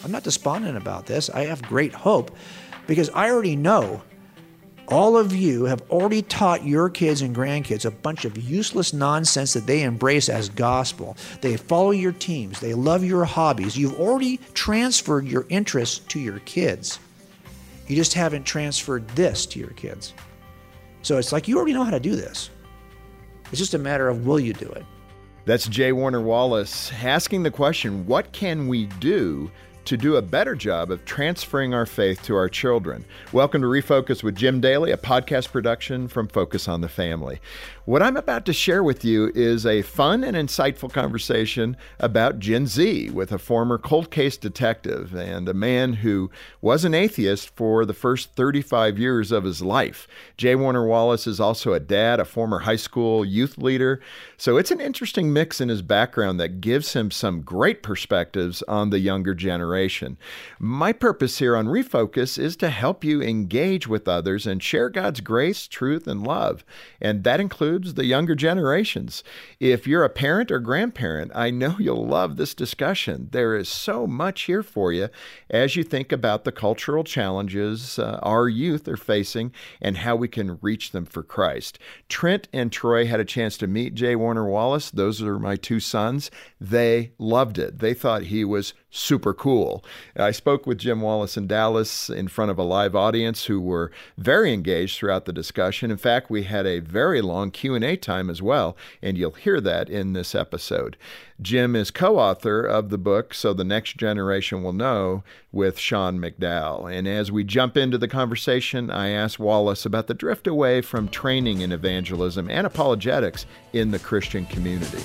I'm not despondent about this. I have great hope because I already know all of you have already taught your kids and grandkids a bunch of useless nonsense that they embrace as gospel. They follow your teams. They love your hobbies. You've already transferred your interests to your kids. You just haven't transferred this to your kids. So it's like you already know how to do this. It's just a matter of will you do it? That's J. Warner Wallace asking the question, what can we do to do a better job of transferring our faith to our children? Welcome to Refocus with Jim Daly, a podcast production from Focus on the Family. What I'm about to share with you is a fun and insightful conversation about Gen Z with a former cold case detective and a man who was an atheist for the first 35 years of his life. J. Warner Wallace is also a dad, a former high school youth leader. So it's an interesting mix in his background that gives him some great perspectives on the younger generation. My purpose here on Refocus is to help you engage with others and share God's grace, truth, and love. And that includes the younger generations. If you're a parent or grandparent, I know you'll love this discussion. There is so much here for you as you think about the cultural challenges our youth are facing and how we can reach them for Christ. Trent and Troy had a chance to meet J. Warner Wallace. Those are my two sons. They loved it. They thought he was super cool. I spoke with Jim Wallace in Dallas in front of a live audience who were very engaged throughout the discussion. In fact, we had a very long Q&A time as well, and you'll hear that in this episode. Jim is co-author of the book, So the Next Generation Will Know, with Sean McDowell. And as we jump into the conversation, I asked Wallace about the drift away from training in evangelism and apologetics in the Christian community.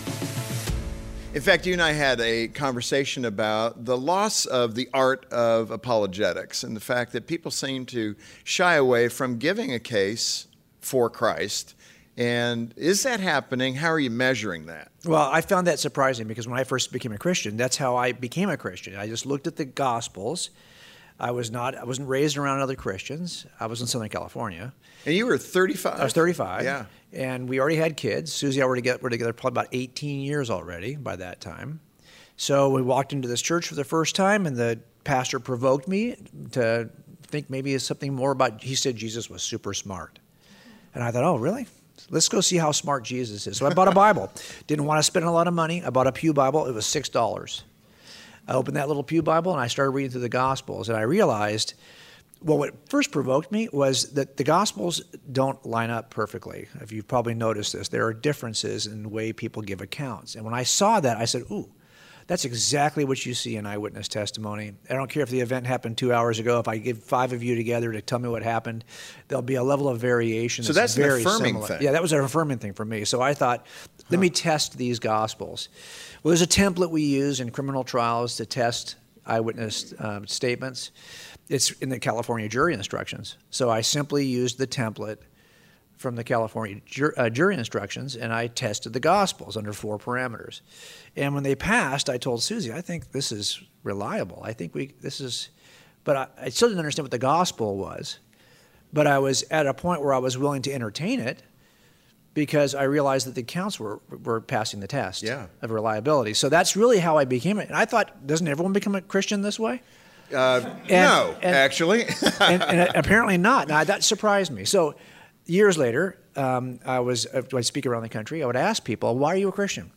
In fact, you and I had a conversation about the loss of the art of apologetics and the fact that people seem to shy away from giving a case for Christ. And is that happening? How are you measuring that? Well, I found that surprising because when I first became a Christian, that's how I became a Christian. I just looked at the Gospels. I wasn't raised around other Christians. I was in Southern California. And you were 35? I was 35. Yeah. And we already had kids. Susie and I were together probably about 18 years already by that time. So we walked into this church for the first time, and the pastor provoked me to think maybe it's something more about, he said Jesus was super smart. And I thought, oh, really? Let's go see how smart Jesus is. So I bought a Bible. Didn't want to spend a lot of money. I bought a Pew Bible. It was $6. I opened that little Pew Bible, and I started reading through the Gospels, and I realized, well, what first provoked me was that the Gospels don't line up perfectly. If you've probably noticed this, there are differences in the way people give accounts. And when I saw that, I said, ooh, that's exactly what you see in eyewitness testimony. I don't care if the event happened 2 hours ago. If I give 5 of you together to tell me what happened, there'll be a level of variation so that's very an affirming similar. thing. Yeah, that was an affirming thing for me. So I thought, let me test these Gospels. Well, there's a template we use in criminal trials to test eyewitness statements. It's in the California jury instructions. So I simply used the template from the California jury instructions, and I tested the Gospels under 4 parameters. And when they passed, I told Susie, I think this is reliable. I think but I still didn't understand what the Gospel was. But I was at a point where I was willing to entertain it because I realized that the accounts were passing the test of reliability. So that's really how I became it. And I thought, doesn't everyone become a Christian this way? No, actually. and apparently not. Now, that surprised me. So years later, I'd speak around the country. I would ask people, why are you a Christian?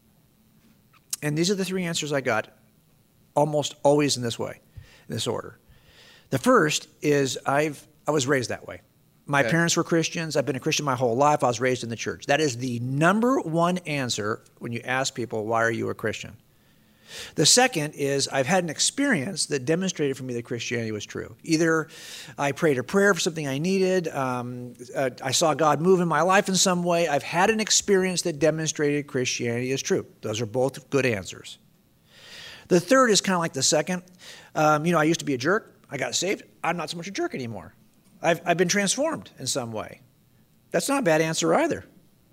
And these are the 3 answers I got almost always in this way, in this order. The first is I was raised that way. My parents were Christians. I've been a Christian my whole life. I was raised in the church. That is the number one answer when you ask people, why are you a Christian? The second is I've had an experience that demonstrated for me that Christianity was true. Either I prayed a prayer for something I needed, I saw God move in my life in some way. I've had an experience that demonstrated Christianity is true. Those are both good answers. The third is kind of like the second. I used to be a jerk. I got saved. I'm not so much a jerk anymore. I've been transformed in some way. That's not a bad answer either.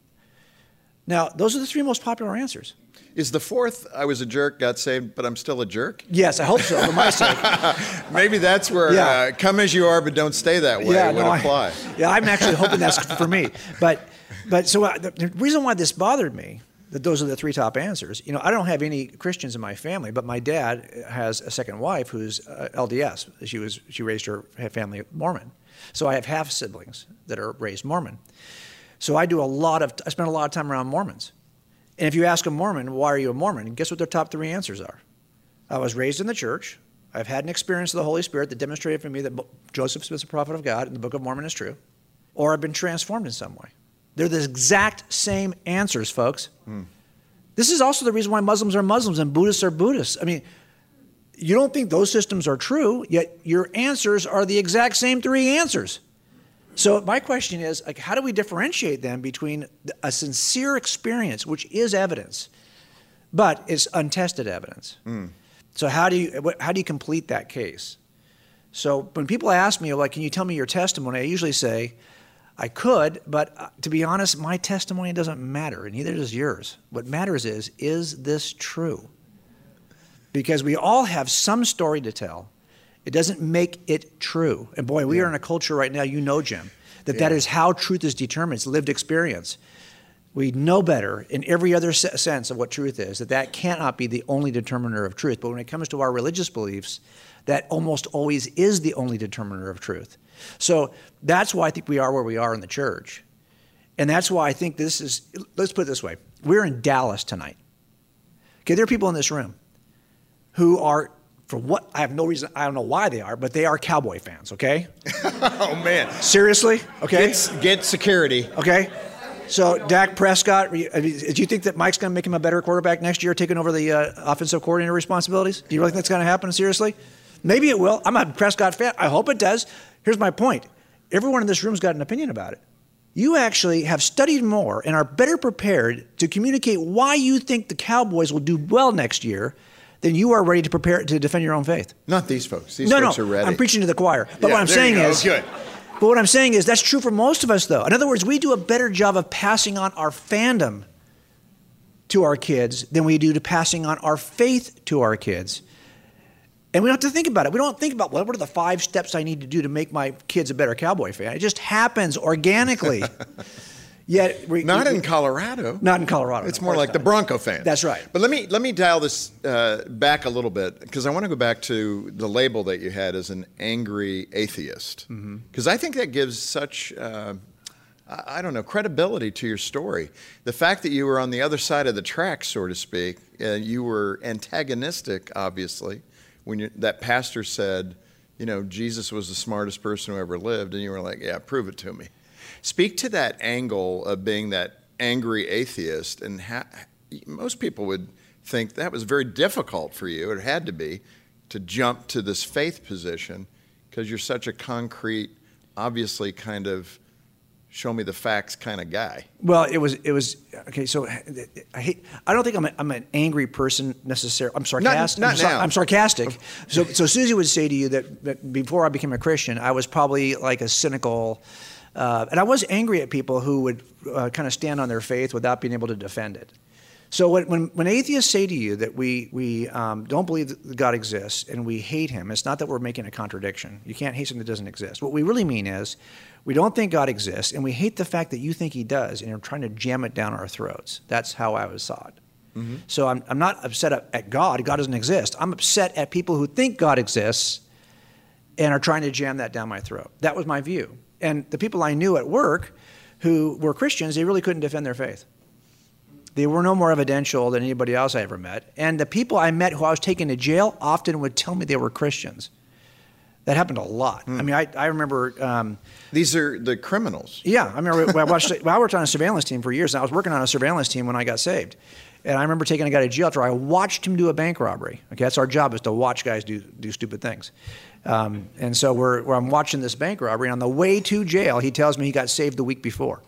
Now, those are the 3 most popular answers. Is the fourth, I was a jerk, got saved, but I'm still a jerk? Yes, I hope so, for my sake. Maybe that's where come as you are, but don't stay that way would apply. I'm actually hoping that's for me. But so the reason why this bothered me that those are the three top answers. You know, I don't have any Christians in my family, but my dad has a second wife who's LDS. She raised her family Mormon. So I have half siblings that are raised Mormon. So I spend a lot of time around Mormons. And if you ask a Mormon, why are you a Mormon? Guess what their top three answers are? I was raised in the church. I've had an experience of the Holy Spirit that demonstrated for me that Joseph Smith's a prophet of God and the Book of Mormon is true. Or I've been transformed in some way. They're the exact same answers, folks. This is also the reason why Muslims are Muslims and Buddhists are Buddhists. I mean, you don't think those systems are true, yet your answers are the exact same three answers. So my question is, like, how do we differentiate them between a sincere experience, which is evidence, but it's untested evidence? So how do you complete that case? So when people ask me, like, can you tell me your testimony? I usually say, I could, but to be honest, my testimony doesn't matter, and neither does yours. What matters is this true? Because we all have some story to tell. It doesn't make it true. And boy, we are in a culture right now, you know, Jim, that is how truth is determined. It's lived experience. We know better in every other sense of what truth is, that cannot be the only determiner of truth. But when it comes to our religious beliefs, that almost always is the only determiner of truth. So that's why I think we are where we are in the church. And that's why I think this is, let's put it this way. We're in Dallas tonight. Okay, there are people in this room who are, for what, I have no reason, I don't know why they are, but they are Cowboy fans, okay? Oh, man. Seriously? Okay. Get security. Okay. So Dak Prescott, do you think that Mike's going to make him a better quarterback next year, taking over the offensive coordinator responsibilities? Do you really think that's going to happen, seriously? Maybe it will. I'm a Prescott fan. I hope it does. Here's my point. Everyone in this room's got an opinion about it. You actually have studied more and are better prepared to communicate why you think the Cowboys will do well next year than you are ready to prepare to defend your own faith. Not these folks. These folks are ready. I'm preaching to the choir. But what I'm saying is, good. But what I'm saying is that's true for most of us, though. In other words, we do a better job of passing on our fandom to our kids than we do to passing on our faith to our kids. And we don't have to think about it. We don't think about, well, what are the 5 steps I need to do to make my kids a better Cowboy fan? It just happens organically. Yet not in Colorado. Not in Colorado. It's more like the Bronco fans. That's right. But let me dial this back a little bit, because I want to go back to the label that you had as an angry atheist, because I think that gives such I don't know, credibility to your story. The fact that you were on the other side of the tracks, so to speak, you were antagonistic, obviously, when that pastor said, you know, Jesus was the smartest person who ever lived, and you were like, yeah, prove it to me. Speak to that angle of being that angry atheist, and most people would think that was very difficult for you, it had to be, to jump to this faith position, because you're such a concrete, obviously kind of show me the facts kind of guy. Well, it was okay. So I don't think I'm an angry person necessarily. I'm sarcastic. Not now. I'm sarcastic. So Susie would say to you that before I became a Christian, I was probably like a cynical, and I was angry at people who would kind of stand on their faith without being able to defend it. So when atheists say to you that we don't believe that God exists and we hate him, it's not that we're making a contradiction. You can't hate something that doesn't exist. What we really mean is we don't think God exists, and we hate the fact that you think he does, and you're trying to jam it down our throats. That's how I was saw it. Mm-hmm. So I'm not upset at God. God doesn't exist. I'm upset at people who think God exists and are trying to jam that down my throat. That was my view. And the people I knew at work who were Christians, they really couldn't defend their faith. They were no more evidential than anybody else I ever met. And the people I met who I was taking to jail often would tell me they were Christians. That happened a lot. I mean, I remember... These are the criminals. Yeah. I remember I worked on a surveillance team for years, and I was working on a surveillance team when I got saved. And I remember taking a guy to jail after I watched him do a bank robbery. Okay, that's our job, is to watch guys do stupid things. And so I'm watching this bank robbery, and on the way to jail, he tells me he got saved the week before.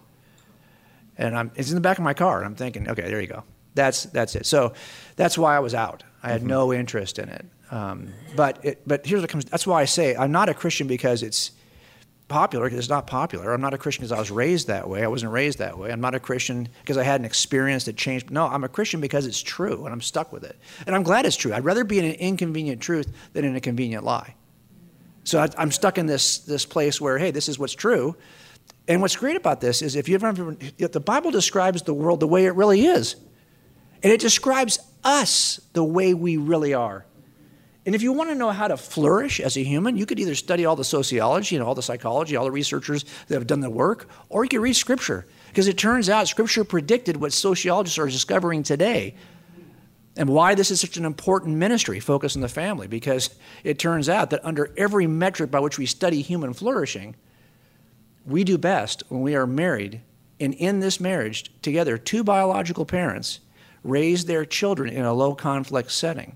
And it's in the back of my car, and I'm thinking, okay, there you go. That's it. So that's why I was out. I had no interest in it. But here's what comes. That's why I say I'm not a Christian because it's popular, because it's not popular. I'm not a Christian because I was raised that way. I wasn't raised that way. I'm not a Christian because I had an experience that changed. No, I'm a Christian because it's true, and I'm stuck with it. And I'm glad it's true. I'd rather be in an inconvenient truth than in a convenient lie. So I'm stuck in this place where, hey, this is what's true. And what's great about this is if the Bible describes the world the way it really is. And it describes us the way we really are. And if you want to know how to flourish as a human, you could either study all the sociology and all the psychology, all the researchers that have done the work, or you could read Scripture. Because it turns out Scripture predicted what sociologists are discovering today and why this is such an important ministry, focus on the family. Because it turns out that under every metric by which we study human flourishing, we do best when we are married, and in this marriage together, two biological parents raise their children in a low-conflict setting.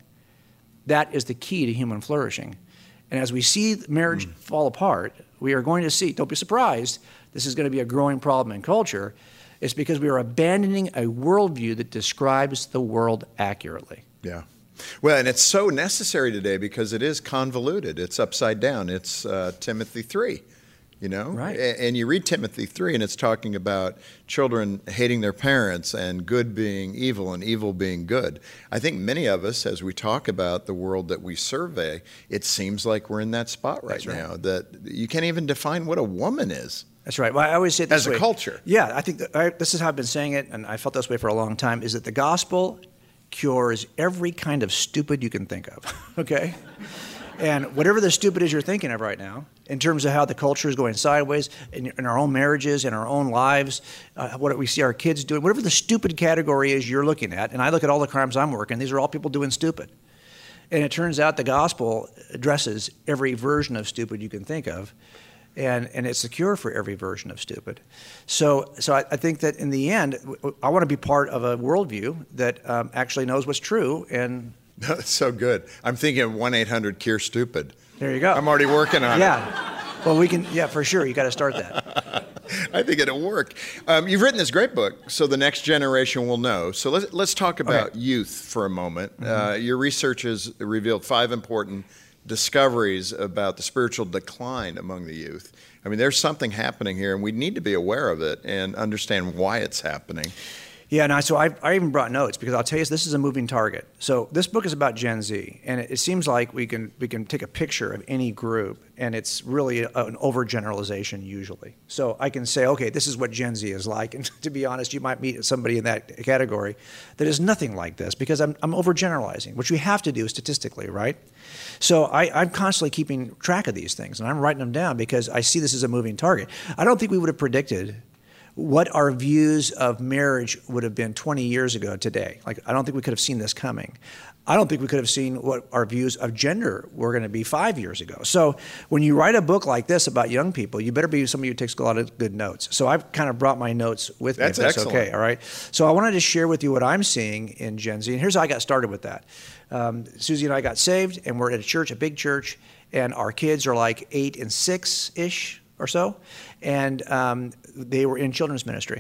That is the key to human flourishing. And as we see marriage fall apart, we are going to see, don't be surprised, this is going to be a growing problem in culture. It's because we are abandoning a worldview that describes the world accurately. Yeah. Well, and it's so necessary today because it is convoluted. It's upside down. It's Timothy 3. You know, right. And you read Timothy 3, and it's talking about children hating their parents and good being evil and evil being good. I think many of us, as we talk about the world that we survey, it seems like we're in that spot right now, that you can't even define what a woman is. That's right. Well, I always say it this way. As a culture. Yeah, I think this is how I've been saying it, and I felt this way for a long time, is that the gospel cures every kind of stupid you can think of, okay? And whatever the stupid is you're thinking of right now, in terms of how the culture is going sideways in our own marriages, in our own lives, what we see our kids doing, whatever the stupid category is you're looking at, and I look at all the crimes I'm working, these are all people doing stupid. And it turns out the gospel addresses every version of stupid you can think of, and it's the cure for every version of stupid. So I think that in the end, I want to be part of a worldview that actually knows what's true. And that's so good. I'm thinking of 1-800-CURE-STUPID. There you go. I'm already working on it. Yeah. Well, we can, yeah, for sure. You got to start that. I think it'll work. You've written this great book, so the next generation will know. So let's talk about youth for a moment. Mm-hmm. Your research has revealed 5 important discoveries about the spiritual decline among the youth. I mean, there's something happening here, and we need to be aware of it and understand why it's happening. Yeah, no, so I even brought notes because I'll tell you this is a moving target. So this book is about Gen Z, and it seems like we can take a picture of any group, and it's really an overgeneralization usually. So I can say, okay, this is what Gen Z is like, and to be honest, you might meet somebody in that category that is nothing like this because I'm overgeneralizing, which we have to do statistically, right? So I'm constantly keeping track of these things, and I'm writing them down because I see this as a moving target. I don't think we would have predicted what our views of marriage would have been 20 years ago today. Like, I don't think we could have seen this coming. I don't think we could have seen what our views of gender were going to be 5 years ago. So when you write a book like this about young people, you better be somebody who takes a lot of good notes. So I've kind of brought my notes with me. That's excellent. Okay, all right? So I wanted to share with you what I'm seeing in Gen Z, and here's how I got started with that. Susie and I got saved, and we're at a church, a big church, and our kids are like 8 and 6-ish or so, and they were in children's ministry.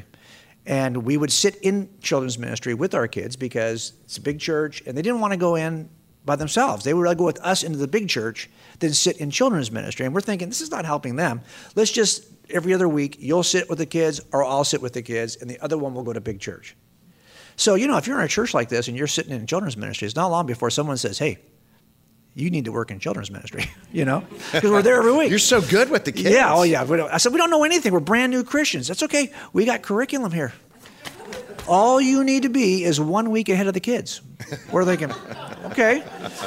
And we would sit in children's ministry with our kids because it's a big church, and they didn't want to go in by themselves. They would rather go with us into the big church than sit in children's ministry. And we're thinking, this is not helping them. Let's just, every other week, you'll sit with the kids, or I'll sit with the kids, and the other one will go to big church. So, you know, if you're in a church like this and you're sitting in children's ministry, it's not long before someone says, hey, you need to work in children's ministry, you know, because we're there every week. You're so good with the kids. Yeah, oh yeah. I said, we don't know anything. We're brand new Christians. That's okay. We got curriculum here. All you need to be is 1 week ahead of the kids. We're thinking, okay.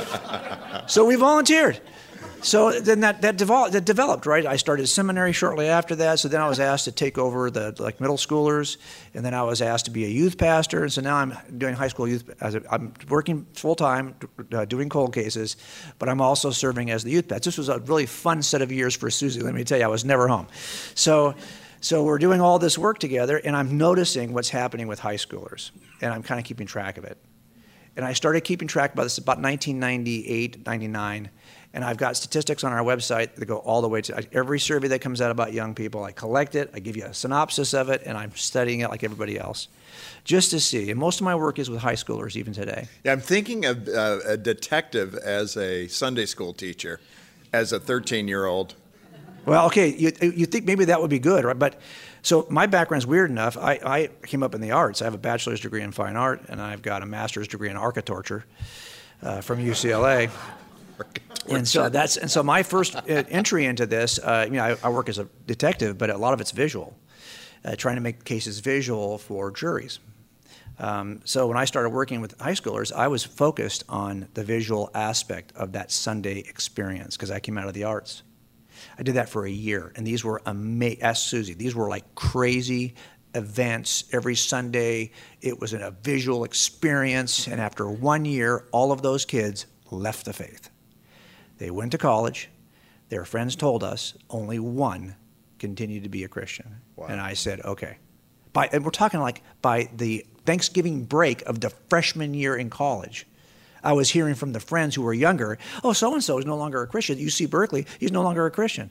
So we volunteered. So then that developed, right? I started seminary shortly after that. So then I was asked to take over the middle schoolers, and then I was asked to be a youth pastor. And so now I'm doing high school youth. I'm working full time, doing cold cases, but I'm also serving as the youth pastor. This was a really fun set of years for Susie. Let me tell you, I was never home. So we're doing all this work together, and I'm noticing what's happening with high schoolers, and I'm kind of keeping track of it. And I started keeping track about this about 1998, 99. And I've got statistics on our website that go all the way to every survey that comes out about young people. I collect it, I give you a synopsis of it, and I'm studying it like everybody else, just to see. And most of my work is with high schoolers even today. Yeah, I'm thinking of a detective as a Sunday school teacher, as a 13-year-old. Well, okay, you think maybe that would be good, right? But so my background's weird enough. I came up in the arts. I have a bachelor's degree in fine art, and I've got a master's degree in architecture from UCLA. And so my first entry into this, I work as a detective, but a lot of it's visual, trying to make cases visual for juries. So when I started working with high schoolers, I was focused on the visual aspect of that Sunday experience because I came out of the arts. I did that for a year, and these were amazing. Ask Susie. These were like crazy events every Sunday. It was a visual experience, and after 1 year, all of those kids left the faith. They went to college. Their friends told us only one continued to be a Christian. Wow. And I said, okay. And we're talking like by the Thanksgiving break of the freshman year in college, I was hearing from the friends who were younger, oh, so-and-so is no longer a Christian. At UC Berkeley, he's no longer a Christian.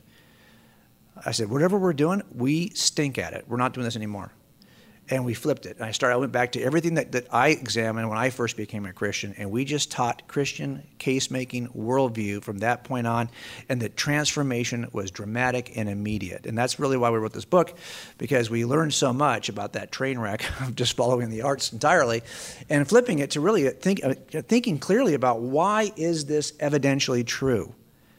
I said, whatever we're doing, we stink at it. We're not doing this anymore. And we flipped it. And I went back to everything that I examined when I first became a Christian, and we just taught Christian case-making worldview from that point on, and the transformation was dramatic and immediate. And that's really why we wrote this book, because we learned so much about that train wreck of just following the arts entirely, and flipping it to really thinking clearly about why is this evidentially true.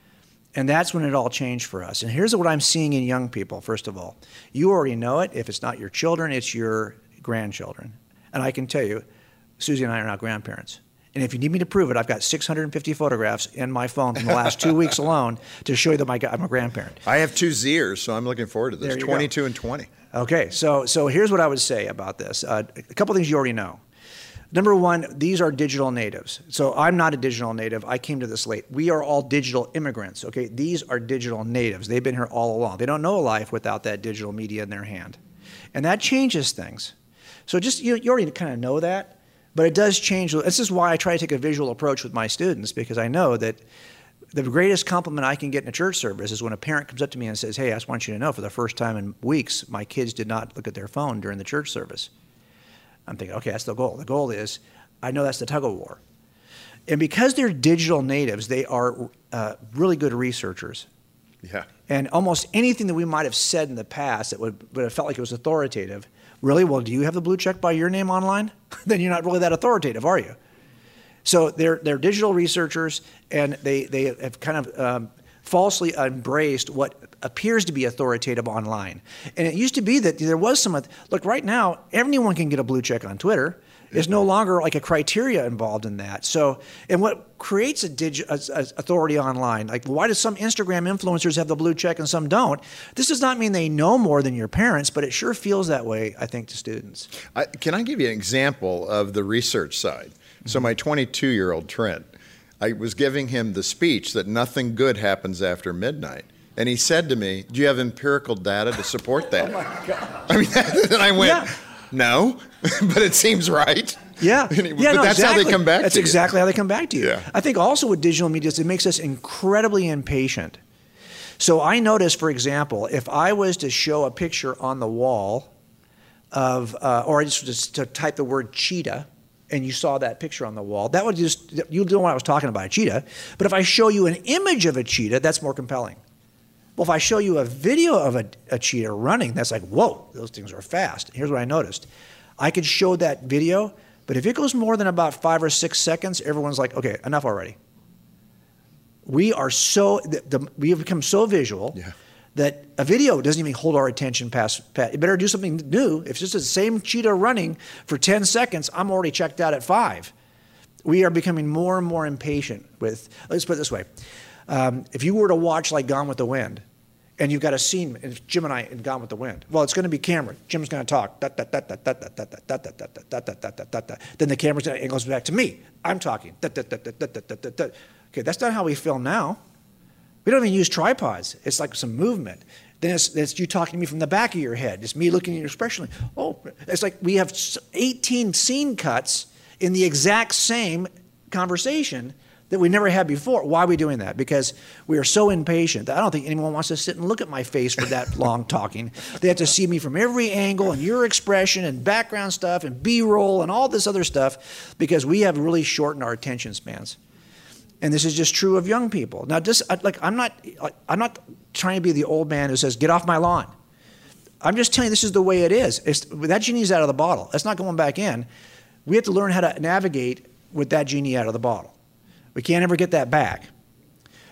And that's when it all changed for us. And here's what I'm seeing in young people, first of all. You already know it. If it's not your children, it's your grandchildren. And I can tell you, Susie and I are now grandparents. And if you need me to prove it, I've got 650 photographs in my phone from the last 2 weeks alone to show you that I'm a grandparent. I have 2 Zers, so I'm looking forward to this, 22 and 20. Okay, so here's what I would say about this. A couple things you already know. Number one, these are digital natives. So I'm not a digital native. I came to this late. We are all digital immigrants, okay? These are digital natives. They've been here all along. They don't know a life without that digital media in their hand. And that changes things. So just, you already kind of know that, but it does change. This is why I try to take a visual approach with my students, because I know that the greatest compliment I can get in a church service is when a parent comes up to me and says, hey, I just want you to know for the first time in weeks, my kids did not look at their phone during the church service. I'm thinking, okay, that's the goal. The goal is, I know that's the tug of war. And because they're digital natives, they are really good researchers. Yeah. And almost anything that we might have said in the past that would have felt like it was authoritative, really, well, do you have the blue check by your name online? Then you're not really that authoritative, are you? So they're digital researchers, and they have kind of falsely embraced what appears to be authoritative online. And it used to be that there was some, look, right now, anyone can get a blue check on Twitter. There's no longer like a criteria involved in that. So, and what creates a authority online, like why do some Instagram influencers have the blue check and some don't? This does not mean they know more than your parents, but it sure feels that way, I think, to students. Can I give you an example of the research side? Mm-hmm. So my 22-year-old Trent, I was giving him the speech that nothing good happens after midnight. And he said to me, do you have empirical data to support that? Oh, my God. I mean, and I went, no, but it seems right. Yeah. But that's exactly how they come back to you. That's exactly how they come back to you. Yeah. I think also with digital media, it makes us incredibly impatient. So I noticed, for example, if I was to show a picture on the wall of, or just to type the word cheetah, and you saw that picture on the wall, that would just, you know what I was talking about, a cheetah. But if I show you an image of a cheetah, that's more compelling. Well, if I show you a video of a cheetah running, that's like, whoa, those things are fast. Here's what I noticed. I could show that video, but if it goes more than about 5 or 6 seconds, everyone's like, okay, enough already. We are we have become so visual that a video doesn't even hold our attention past. You better do something new. If it's just the same cheetah running for 10 seconds, I'm already checked out at 5. We are becoming more and more impatient with, let's put it this way. If you were to watch like Gone with the Wind, and you've got a scene, and Jim and I in Gone with the Wind, well, it's going to be Cameron. Jim's going to talk. Then the camera's going to, it goes back to me. I'm talking. Okay, that's not how we film now. We don't even use tripods. It's like some movement. Then it's you talking to me from the back of your head. It's me looking at your expression. Oh, it's like we have 18 scene cuts in the exact same conversation that we never had before. Why are we doing that? Because we are so impatient that I don't think anyone wants to sit and look at my face for that long talking. They have to see me from every angle and your expression and background stuff and B-roll and all this other stuff because we have really shortened our attention spans. And this is just true of young people. Now, I'm not trying to be the old man who says, get off my lawn. I'm just telling you this is the way it is. That genie's out of the bottle. That's not going back in. We have to learn how to navigate with that genie out of the bottle. We can't ever get that back.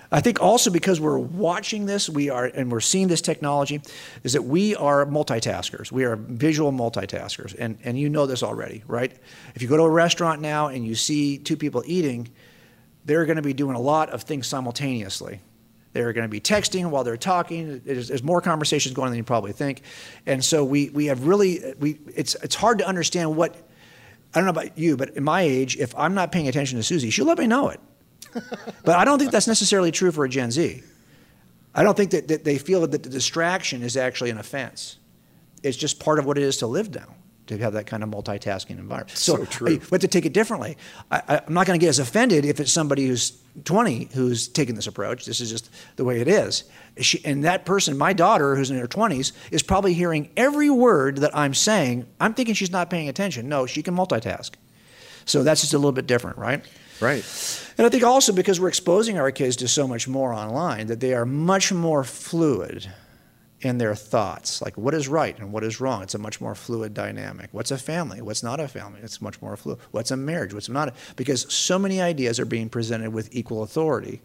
I think also because we're watching this, and we're seeing this technology, is that we are multitaskers. We are visual multitaskers, and you know this already, right? If you go to a restaurant now and you see two people eating, they're going to be doing a lot of things simultaneously. They're going to be texting while they're talking. There's more conversations going on than you probably think, and so we have really it's hard to understand what. I don't know about you, but in my age, if I'm not paying attention to Susie, she'll let me know it. But I don't think that's necessarily true for a Gen Z. I don't think that they feel that the distraction is actually an offense. It's just part of what it is to live now, to have that kind of multitasking environment. So true. We have to take it differently. I'm not going to get as offended if it's somebody who's 20 who's taking this approach. This is just the way it is. And that person, my daughter, who's in her 20s, is probably hearing every word that I'm saying. I'm thinking she's not paying attention. No, she can multitask. So that's just a little bit different, right? Right. And I think also because we're exposing our kids to so much more online, that they are much more fluid in their thoughts. Like, what is right and what is wrong? It's a much more fluid dynamic. What's a family? What's not a family? It's much more fluid. What's a marriage? What's not? Because so many ideas are being presented with equal authority.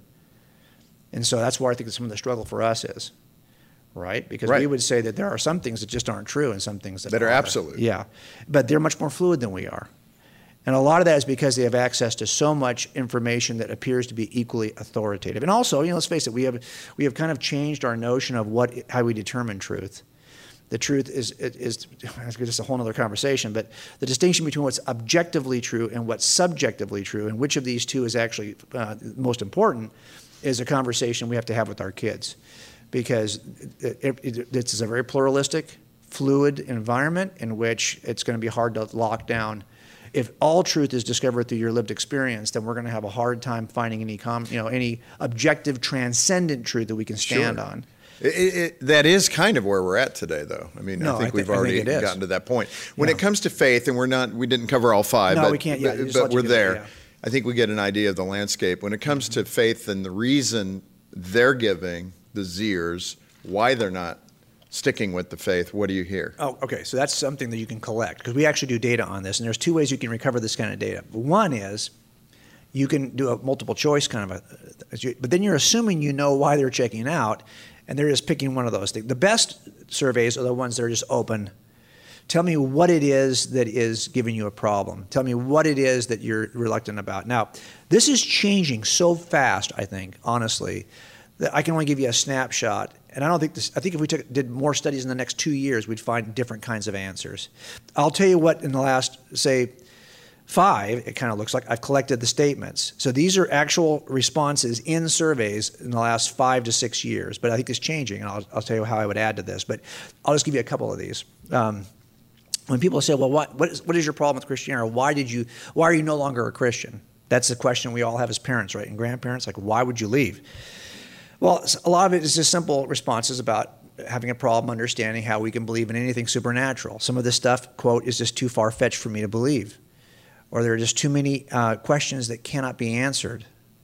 And so that's where I think that some of the struggle for us is, right? Because we would say that there are some things that just aren't true and some things that are absolute. Yeah. But they're much more fluid than we are. And a lot of that is because they have access to so much information that appears to be equally authoritative. And also, let's face it, we have kind of changed our notion of how we determine truth. The truth is just a whole other conversation, but the distinction between what's objectively true and what's subjectively true, and which of these two is actually most important, is a conversation we have to have with our kids. Because it's a very pluralistic, fluid environment in which it's going to be hard to lock down. If all truth is discovered through your lived experience, then we're going to have a hard time finding any objective, transcendent truth that we can stand on. That is kind of where we're at today, though. I mean, I think we've already gotten to that point. When it comes to faith, and we didn't cover all five, we can't. But we're there. I think we get an idea of the landscape. When it comes to faith and the reason they're giving, the Zers, why they're not sticking with the faith, what do you hear? Oh, okay. So that's something that you can collect, because we actually do data on this, and there's two ways you can recover this kind of data. One is you can do a multiple choice kind of but then you're assuming you know why they're checking out, and they're just picking one of those things. The best surveys are the ones that are just open. Tell me what it is that is giving you a problem. Tell me what it is that you're reluctant about. Now, this is changing so fast, I think, honestly, that I can only give you a snapshot. And I think if we did more studies in the next 2 years, we'd find different kinds of answers. I'll tell you what, in the last, say, 5, it kind of looks like I've collected the statements. So these are actual responses in surveys in the last 5 to 6 years. But I think it's changing, and I'll tell you how I would add to this. But I'll just give you a couple of these. When people say, well, what is your problem with Christianity? Or why are you no longer a Christian? That's the question we all have as parents, right? And grandparents, like, why would you leave? Well, a lot of it is just simple responses about having a problem understanding how we can believe in anything supernatural. Some of this stuff, quote, is just too far-fetched for me to believe. Or there are just too many questions that cannot be answered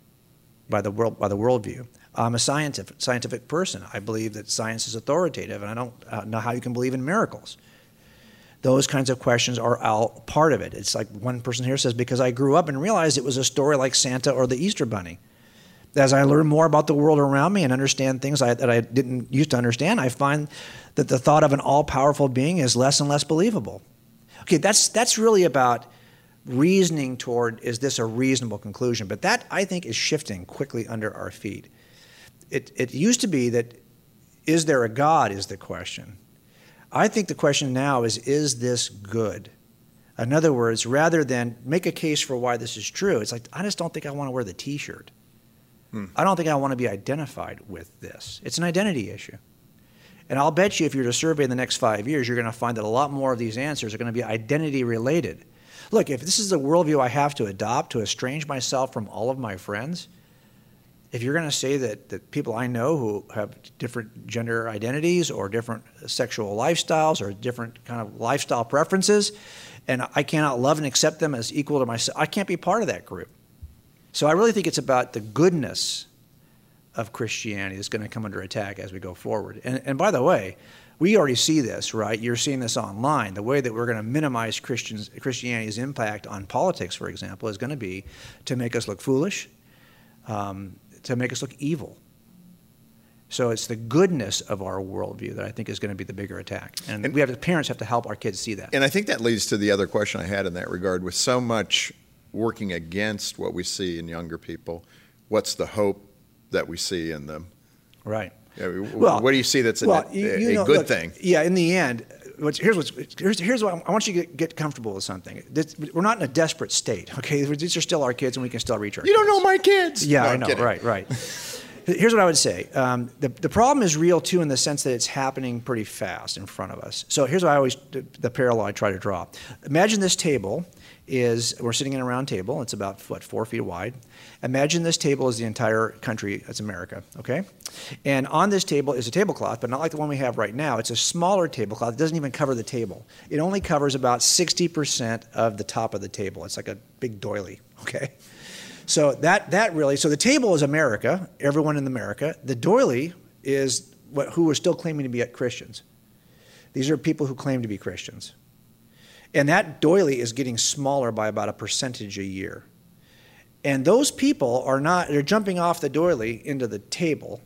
by the worldview. I'm a scientific person. I believe that science is authoritative, and I don't know how you can believe in miracles. Those kinds of questions are all part of it. It's like one person here says, because I grew up and realized it was a story like Santa or the Easter Bunny. As I learn more about the world around me and understand things that I didn't used to understand, I find that the thought of an all-powerful being is less and less believable. Okay, that's really about reasoning toward, is this a reasonable conclusion? But that, I think, is shifting quickly under our feet. It used to be that, is there a God, is the question. I think the question now is this good? In other words, rather than make a case for why this is true, it's like, I just don't think I want to wear the T-shirt. I don't think I want to be identified with this. It's an identity issue. And I'll bet you if you're to survey in the next 5 years, you're going to find that a lot more of these answers are going to be identity related. Look, if this is the worldview I have to adopt to estrange myself from all of my friends, if you're going to say that people I know who have different gender identities or different sexual lifestyles or different kind of lifestyle preferences, and I cannot love and accept them as equal to myself, I can't be part of that group. So I really think it's about the goodness of Christianity that's going to come under attack as we go forward. And by the way, we already see this, right? You're seeing this online. The way that we're going to minimize Christianity's impact on politics, for example, is going to be to make us look foolish, to make us look evil. So it's the goodness of our worldview that I think is going to be the bigger attack. And we have, the parents have to help our kids see that. And I think that leads to the other question I had in that regard. With so much working against what we see in younger people, what's the hope that we see in them? Right. What do you see that's a good thing? Yeah, in the end, here's what I want you to get comfortable with something. We're not in a desperate state, okay? These are still our kids, and we can still reach our kids. You don't know my kids. Yeah, No, I know, kidding. right. Here's what I would say. The problem is real, too, in the sense that it's happening pretty fast in front of us. So here's the parallel I try to draw. Imagine this table we're sitting in a round table. It's about, 4 feet wide. Imagine this table is the entire country. That's America, okay? And on this table is a tablecloth, but not like the one we have right now. It's a smaller tablecloth. It doesn't even cover the table. It only covers about 60% of the top of the table. It's like a big doily, okay? So so the table is America, everyone in America. The doily is who are still claiming to be Christians. These are people who claim to be Christians. And that doily is getting smaller by about a percentage a year. And those people they're jumping off the doily into the table.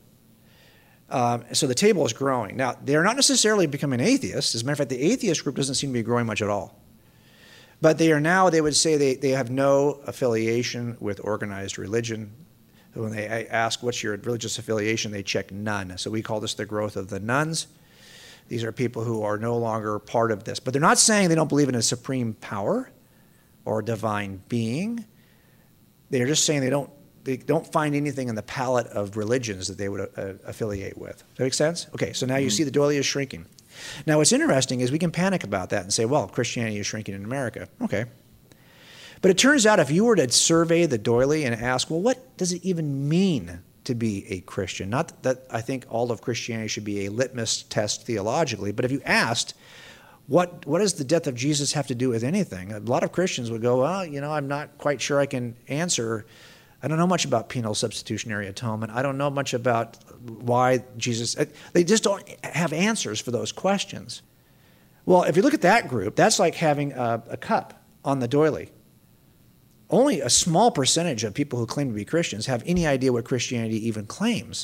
So the table is growing. Now, they're not necessarily becoming atheists. As a matter of fact, the atheist group doesn't seem to be growing much at all. But they would say they have no affiliation with organized religion. When they ask, what's your religious affiliation, they check none. So we call this the growth of the nones. These are people who are no longer part of this. But they're not saying they don't believe in a supreme power or a divine being. They're just saying they don't find anything in the palette of religions that they would affiliate with. Does that make sense? Okay, so now you see the doily is shrinking. Now, what's interesting is we can panic about that and say, well, Christianity is shrinking in America. Okay. But it turns out if you were to survey the doily and ask, well, what does it even mean to be a Christian? Not that I think all of Christianity should be a litmus test theologically, but if you asked, what does the death of Jesus have to do with anything? A lot of Christians would go, well, I'm not quite sure I can answer. I don't know much about penal substitutionary atonement. I don't know much about why Jesus... They just don't have answers for those questions. Well, if you look at that group, that's like having a cup on the doily. Only a small percentage of people who claim to be Christians have any idea what Christianity even claims.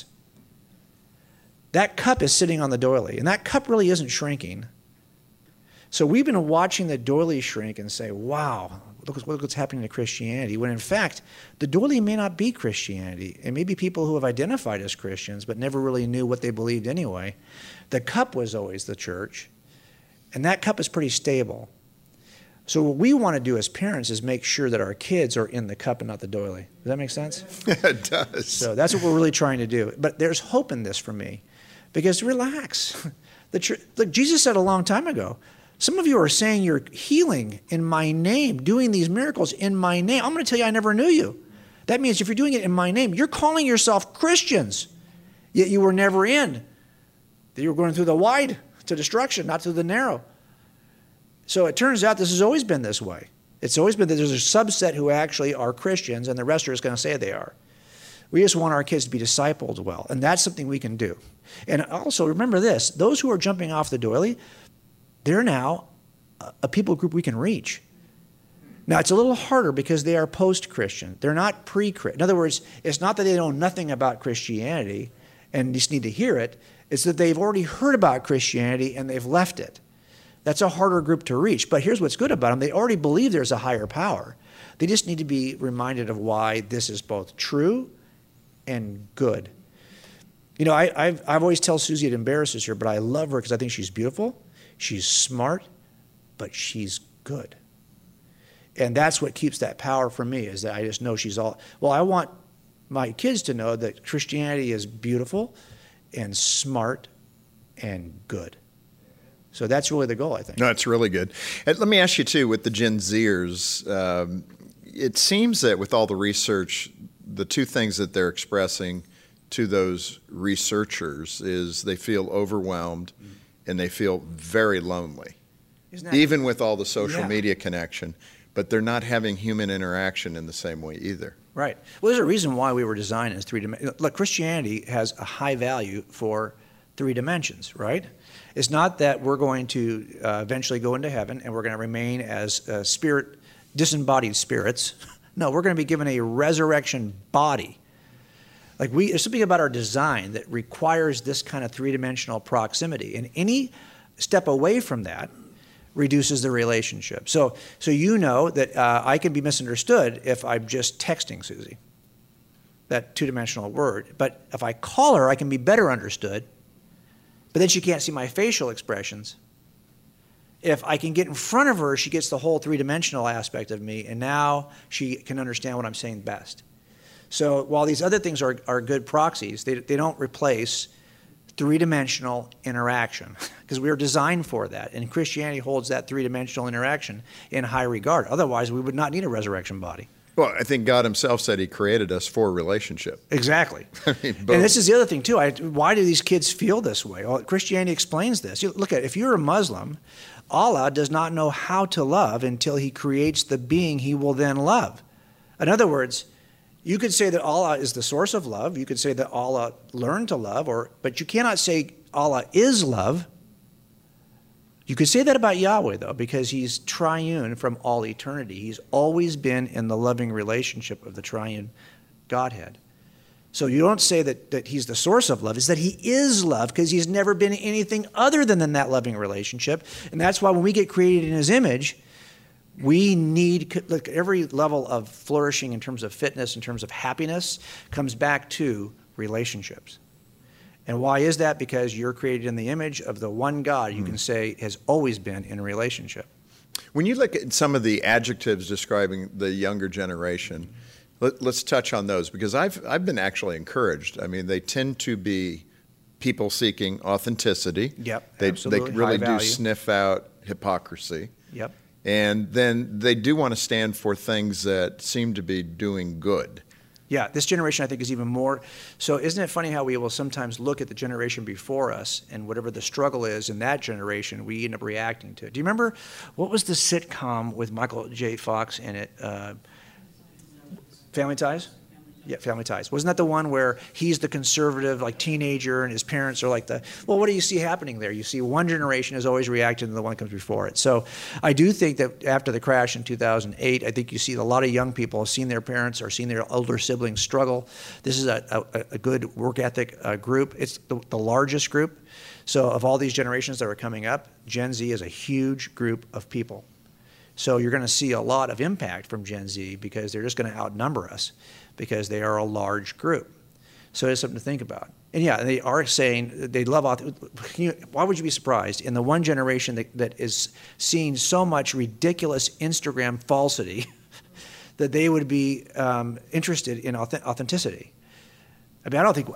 That cup is sitting on the doily, and that cup really isn't shrinking. So we've been watching the doily shrink and say, wow, look what's happening to Christianity, when in fact, the doily may not be Christianity. It may be people who have identified as Christians but never really knew what they believed anyway. The cup was always the church, and that cup is pretty stable. So what we want to do as parents is make sure that our kids are in the cup and not the doily. Does that make sense? It does. So that's what we're really trying to do. But there's hope in this for me, because relax. Look, Jesus said a long time ago, some of you are saying you're healing in my name, doing these miracles in my name. I'm going to tell you, I never knew you. That means if you're doing it in my name, you're calling yourself Christians, yet you were never in. You were going through the wide to destruction, not through the narrow. So it turns out this has always been this way. It's always been that there's a subset who actually are Christians, and the rest are just going to say they are. We just want our kids to be discipled well, and that's something we can do. And also, remember this, those who are jumping off the doily, they're now a people group we can reach. Now, it's a little harder because they are post-Christian. They're not pre-Christian. In other words, it's not that they know nothing about Christianity and just need to hear it. It's that they've already heard about Christianity and they've left it. That's a harder group to reach. But here's what's good about them. They already believe there's a higher power. They just need to be reminded of why this is both true and good. You know, I've always tell Susie it embarrasses her, but I love her because I think she's beautiful. She's smart, but she's good. And that's what keeps that power for me, is that I just know she's all... Well, I want my kids to know that Christianity is beautiful and smart and good. So that's really the goal, I think. No, it's really good. And let me ask you, too, with the Gen Zers, it seems that with all the research, the two things that they're expressing to those researchers is they feel overwhelmed and they feel very lonely, even with all the social media connection. But they're not having human interaction in the same way either. Right. Well, there's a reason why we were designed as three dimensions. Look, Christianity has a high value for 3 dimensions, right? It's not that we're going to eventually go into heaven and we're going to remain as disembodied spirits. No, we're going to be given a resurrection body. Like there's something about our design that requires this kind of three-dimensional proximity. And any step away from that reduces the relationship. So you know that I can be misunderstood if I'm just texting Susie, that two-dimensional word. But if I call her, I can be better understood. But then she can't see my facial expressions. If I can get in front of her, she gets the whole three-dimensional aspect of me, and now she can understand what I'm saying best. So while these other things are good proxies, they don't replace three-dimensional interaction, because we are designed for that. And Christianity holds that three-dimensional interaction in high regard. Otherwise, we would not need a resurrection body. Well, I think God himself said he created us for relationship. Exactly. I mean, and this is the other thing, too. Why do these kids feel this way? Well, Christianity explains this. Look at it. If you're a Muslim, Allah does not know how to love until he creates the being he will then love. In other words, you could say that Allah is the source of love. You could say that Allah learned to love, but you cannot say Allah is love. You could say that about Yahweh, though, because he's triune from all eternity. He's always been in the loving relationship of the triune Godhead. So you don't say that he's the source of love. It's that he is love, because he's never been anything other than that loving relationship. And that's why when we get created in his image, we need, look, every level of flourishing in terms of fitness, in terms of happiness, comes back to relationships. And why is that? Because you're created in the image of the one God you can say has always been in a relationship. When you look at some of the adjectives describing the younger generation, let's touch on those, because I've been actually encouraged. I mean, they tend to be people seeking authenticity. Yep, They absolutely. really High do value. sniff out hypocrisy. Yep. And then they do want to stand for things that seem to be doing good. Yeah, this generation I think is even more. So isn't it funny how we will sometimes look at the generation before us, and whatever the struggle is in that generation, we end up reacting to it. Do you remember, what was the sitcom with Michael J. Fox in it? Family Ties? Yeah, Family Ties. Wasn't that the one where he's the conservative, like, teenager, and his parents are like well, what do you see happening there? You see one generation is always reacting to the one that comes before it. So I do think that after the crash in 2008, I think you see a lot of young people have seen their parents or seen their older siblings struggle. This is a good work ethic group. It's the largest group. So of all these generations that are coming up, Gen Z is a huge group of people. So you're going to see a lot of impact from Gen Z because they're just going to outnumber us, because they are a large group. So it's something to think about. And yeah, they are saying they love, why would you be surprised in the one generation that is seeing so much ridiculous Instagram falsity that they would be interested in authenticity? I mean, I don't think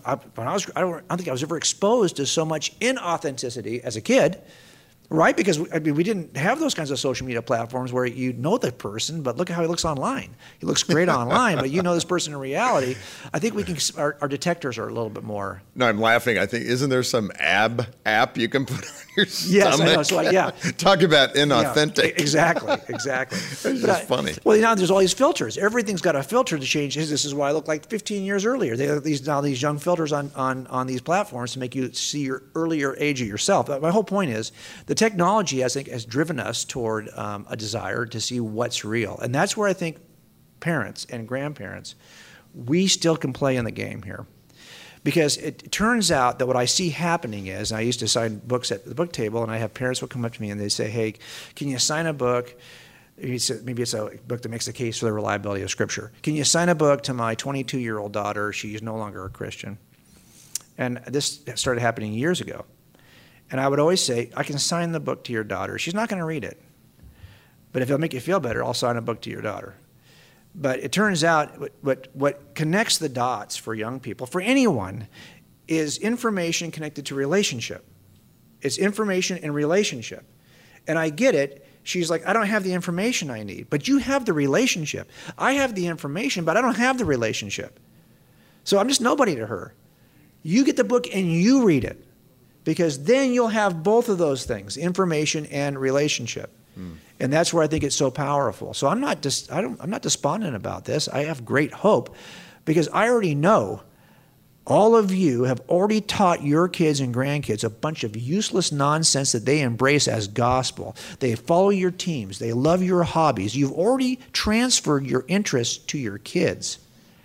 I was ever exposed to so much inauthenticity as a kid. Right? Because we didn't have those kinds of social media platforms where you know the person, but look at how he looks online. He looks great online, but you know this person in reality. I think our detectors are a little bit more. No, I'm laughing. I think, isn't there some app you can put on your stomach? Yes, I know. So yeah. Talk about inauthentic. Yeah, exactly. It's just funny. Well, now there's all these filters. Everything's got a filter to change. This is why I look like 15 years earlier. They have these young filters on these platforms to make you see your earlier age of yourself. My whole point is the technology, I think, has driven us toward a desire to see what's real. And that's where I think parents and grandparents, we still can play in the game here. Because it turns out that what I see happening is, and I used to sign books at the book table, and I have parents who come up to me and they say, hey, can you sign a book? Maybe it's a book that makes the case for the reliability of Scripture. Can you sign a book to my 22-year-old daughter? She's no longer a Christian. And this started happening years ago. And I would always say, I can sign the book to your daughter. She's not going to read it. But if it'll make you feel better, I'll sign a book to your daughter. But it turns out what connects the dots for young people, for anyone, is information connected to relationship. It's information and relationship. And I get it. She's like, I don't have the information I need. But you have the relationship. I have the information, but I don't have the relationship. So I'm just nobody to her. You get the book and you read it. Because then you'll have both of those things, information and relationship. And that's where I think it's so powerful. So I'm not despondent about this. I have great hope because I already know all of you have already taught your kids and grandkids a bunch of useless nonsense that they embrace as gospel. They follow your teams. They love your hobbies. You've already transferred your interests to your kids.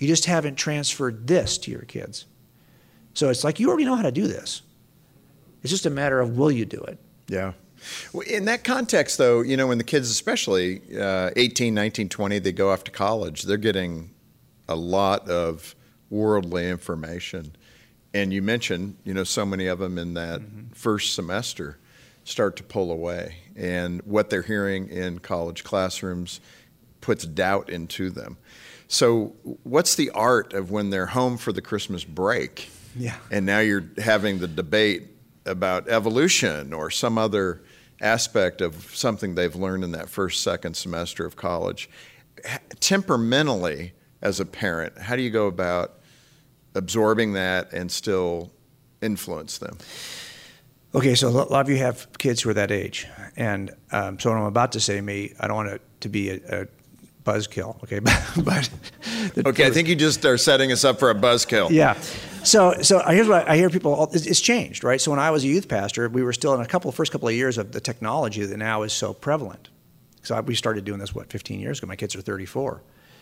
You just haven't transferred this to your kids. So it's like you already know how to do this. It's just a matter of will you do it? Yeah. Well, in that context, though, when the kids, especially 18, 19, 20, they go off to college, they're getting a lot of worldly information. And you mentioned, so many of them in that first semester start to pull away. And what they're hearing in college classrooms puts doubt into them. So what's the art of when they're home for the Christmas break? Yeah. And now you're having the debate about evolution or some other aspect of something they've learned in that first, second semester of college. Temperamentally, as a parent, how do you go about absorbing that and still influence them? Okay, so a lot of you have kids who are that age. And so what I'm about to say, I don't want it to be a buzzkill, okay? but I think you just are setting us up for a buzzkill. Yeah. So here's what I hear people, it's changed, right? So when I was a youth pastor, we were still in first couple of years of the technology that now is so prevalent. So we started doing this, 15 years ago? My kids are 34,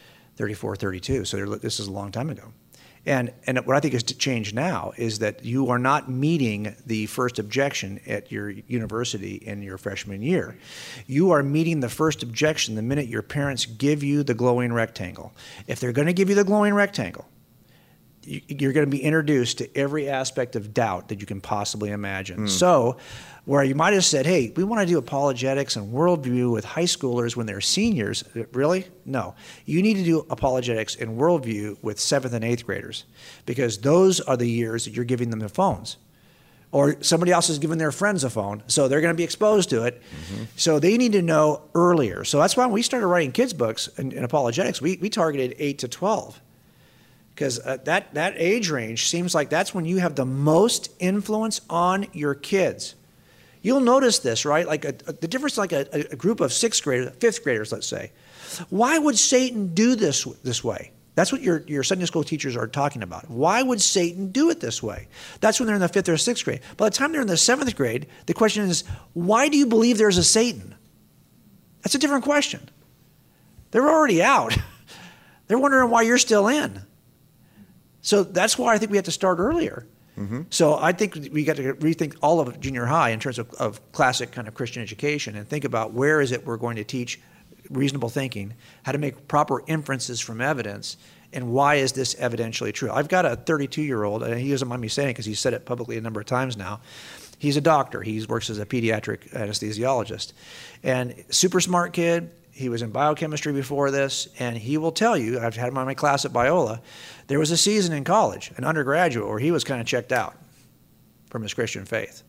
32. So this is a long time ago. And what I think has changed now is that you are not meeting the first objection at your university in your freshman year. You are meeting the first objection the minute your parents give you the glowing rectangle. If they're going to give you the glowing rectangle, you're going to be introduced to every aspect of doubt that you can possibly imagine. So where you might have said, hey, we want to do apologetics and worldview with high schoolers when they're seniors. Really? No. You need to do apologetics and worldview with 7th and 8th graders, because those are the years that you're giving them their phones. Or somebody else is giving their friends a phone, so they're going to be exposed to it. So they need to know earlier. So that's why when we started writing kids' books in apologetics, we targeted 8 to 12. Because that age range seems like that's when you have the most influence on your kids. You'll notice this, right? Like the difference, like a group of 6th graders, 5th graders, let's say. Why would Satan do this way? That's what your Sunday school teachers are talking about. Why would Satan do it this way? That's when they're in the 5th or 6th grade. By the time they're in the 7th grade, the question is, why do you believe there's a Satan? That's a different question. They're already out. They're wondering why you're still in. So that's why I think we have to start earlier. So I think we got to rethink all of junior high in terms of classic kind of Christian education and think about where is it we're going to teach reasonable thinking, how to make proper inferences from evidence, and why is this evidentially true. I've got a 32-year-old, and he doesn't mind me saying it because he's said it publicly a number of times now. He's a doctor. He works as a pediatric anesthesiologist. And super smart kid. He was in biochemistry before this, and he will tell you, I've had him on my class at Biola, there was a season in college, an undergraduate, where he was kind of checked out from his Christian faith.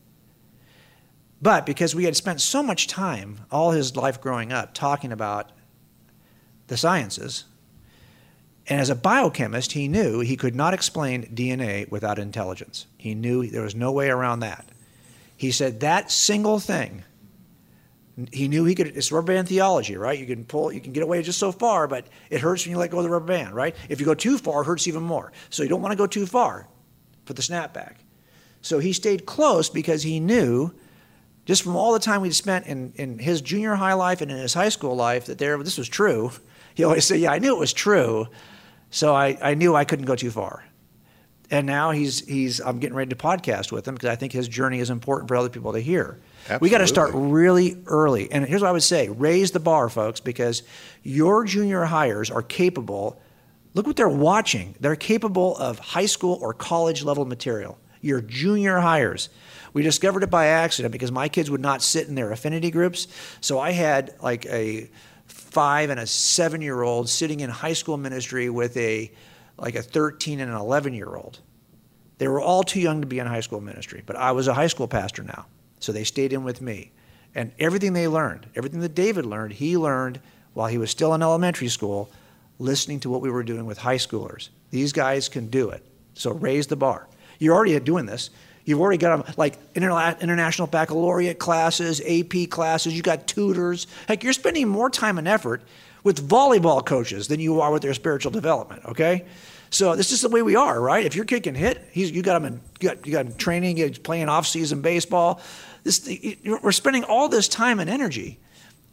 But because we had spent so much time, all his life growing up, talking about the sciences, and as a biochemist, he knew he could not explain DNA without intelligence. He knew there was no way around that. He said that single thing, he knew he could, it's rubber band theology, right? You can get away just so far, but it hurts when you let go of the rubber band, right? If you go too far, it hurts even more. So you don't want to go too far for the snapback. So he stayed close because he knew, just from all the time we'd spent in his junior high life and in his high school life, that this was true. He always said, yeah, I knew it was true, so I knew I couldn't go too far. And now I'm getting ready to podcast with him because I think his journey is important for other people to hear. Absolutely. We got to start really early. And here's what I would say. Raise the bar, folks, because your junior hires are capable. Look what they're watching. They're capable of high school or college level material. Your junior hires. We discovered it by accident because my kids would not sit in their affinity groups. So I had like a 5 and a 7-year-old sitting in high school ministry with a 13 and an 11-year-old. They were all too young to be in high school ministry, but I was a high school pastor now. So they stayed in with me. And everything they learned, everything that David learned, he learned while he was still in elementary school, listening to what we were doing with high schoolers. These guys can do it. So raise the bar. You're already doing this. You've already got them like international baccalaureate classes, AP classes. You got tutors. Heck, you're spending more time and effort with volleyball coaches than you are with their spiritual development, okay? So this is the way we are, right? If your kid can hit, you got him in training, playing off-season baseball. We're spending all this time and energy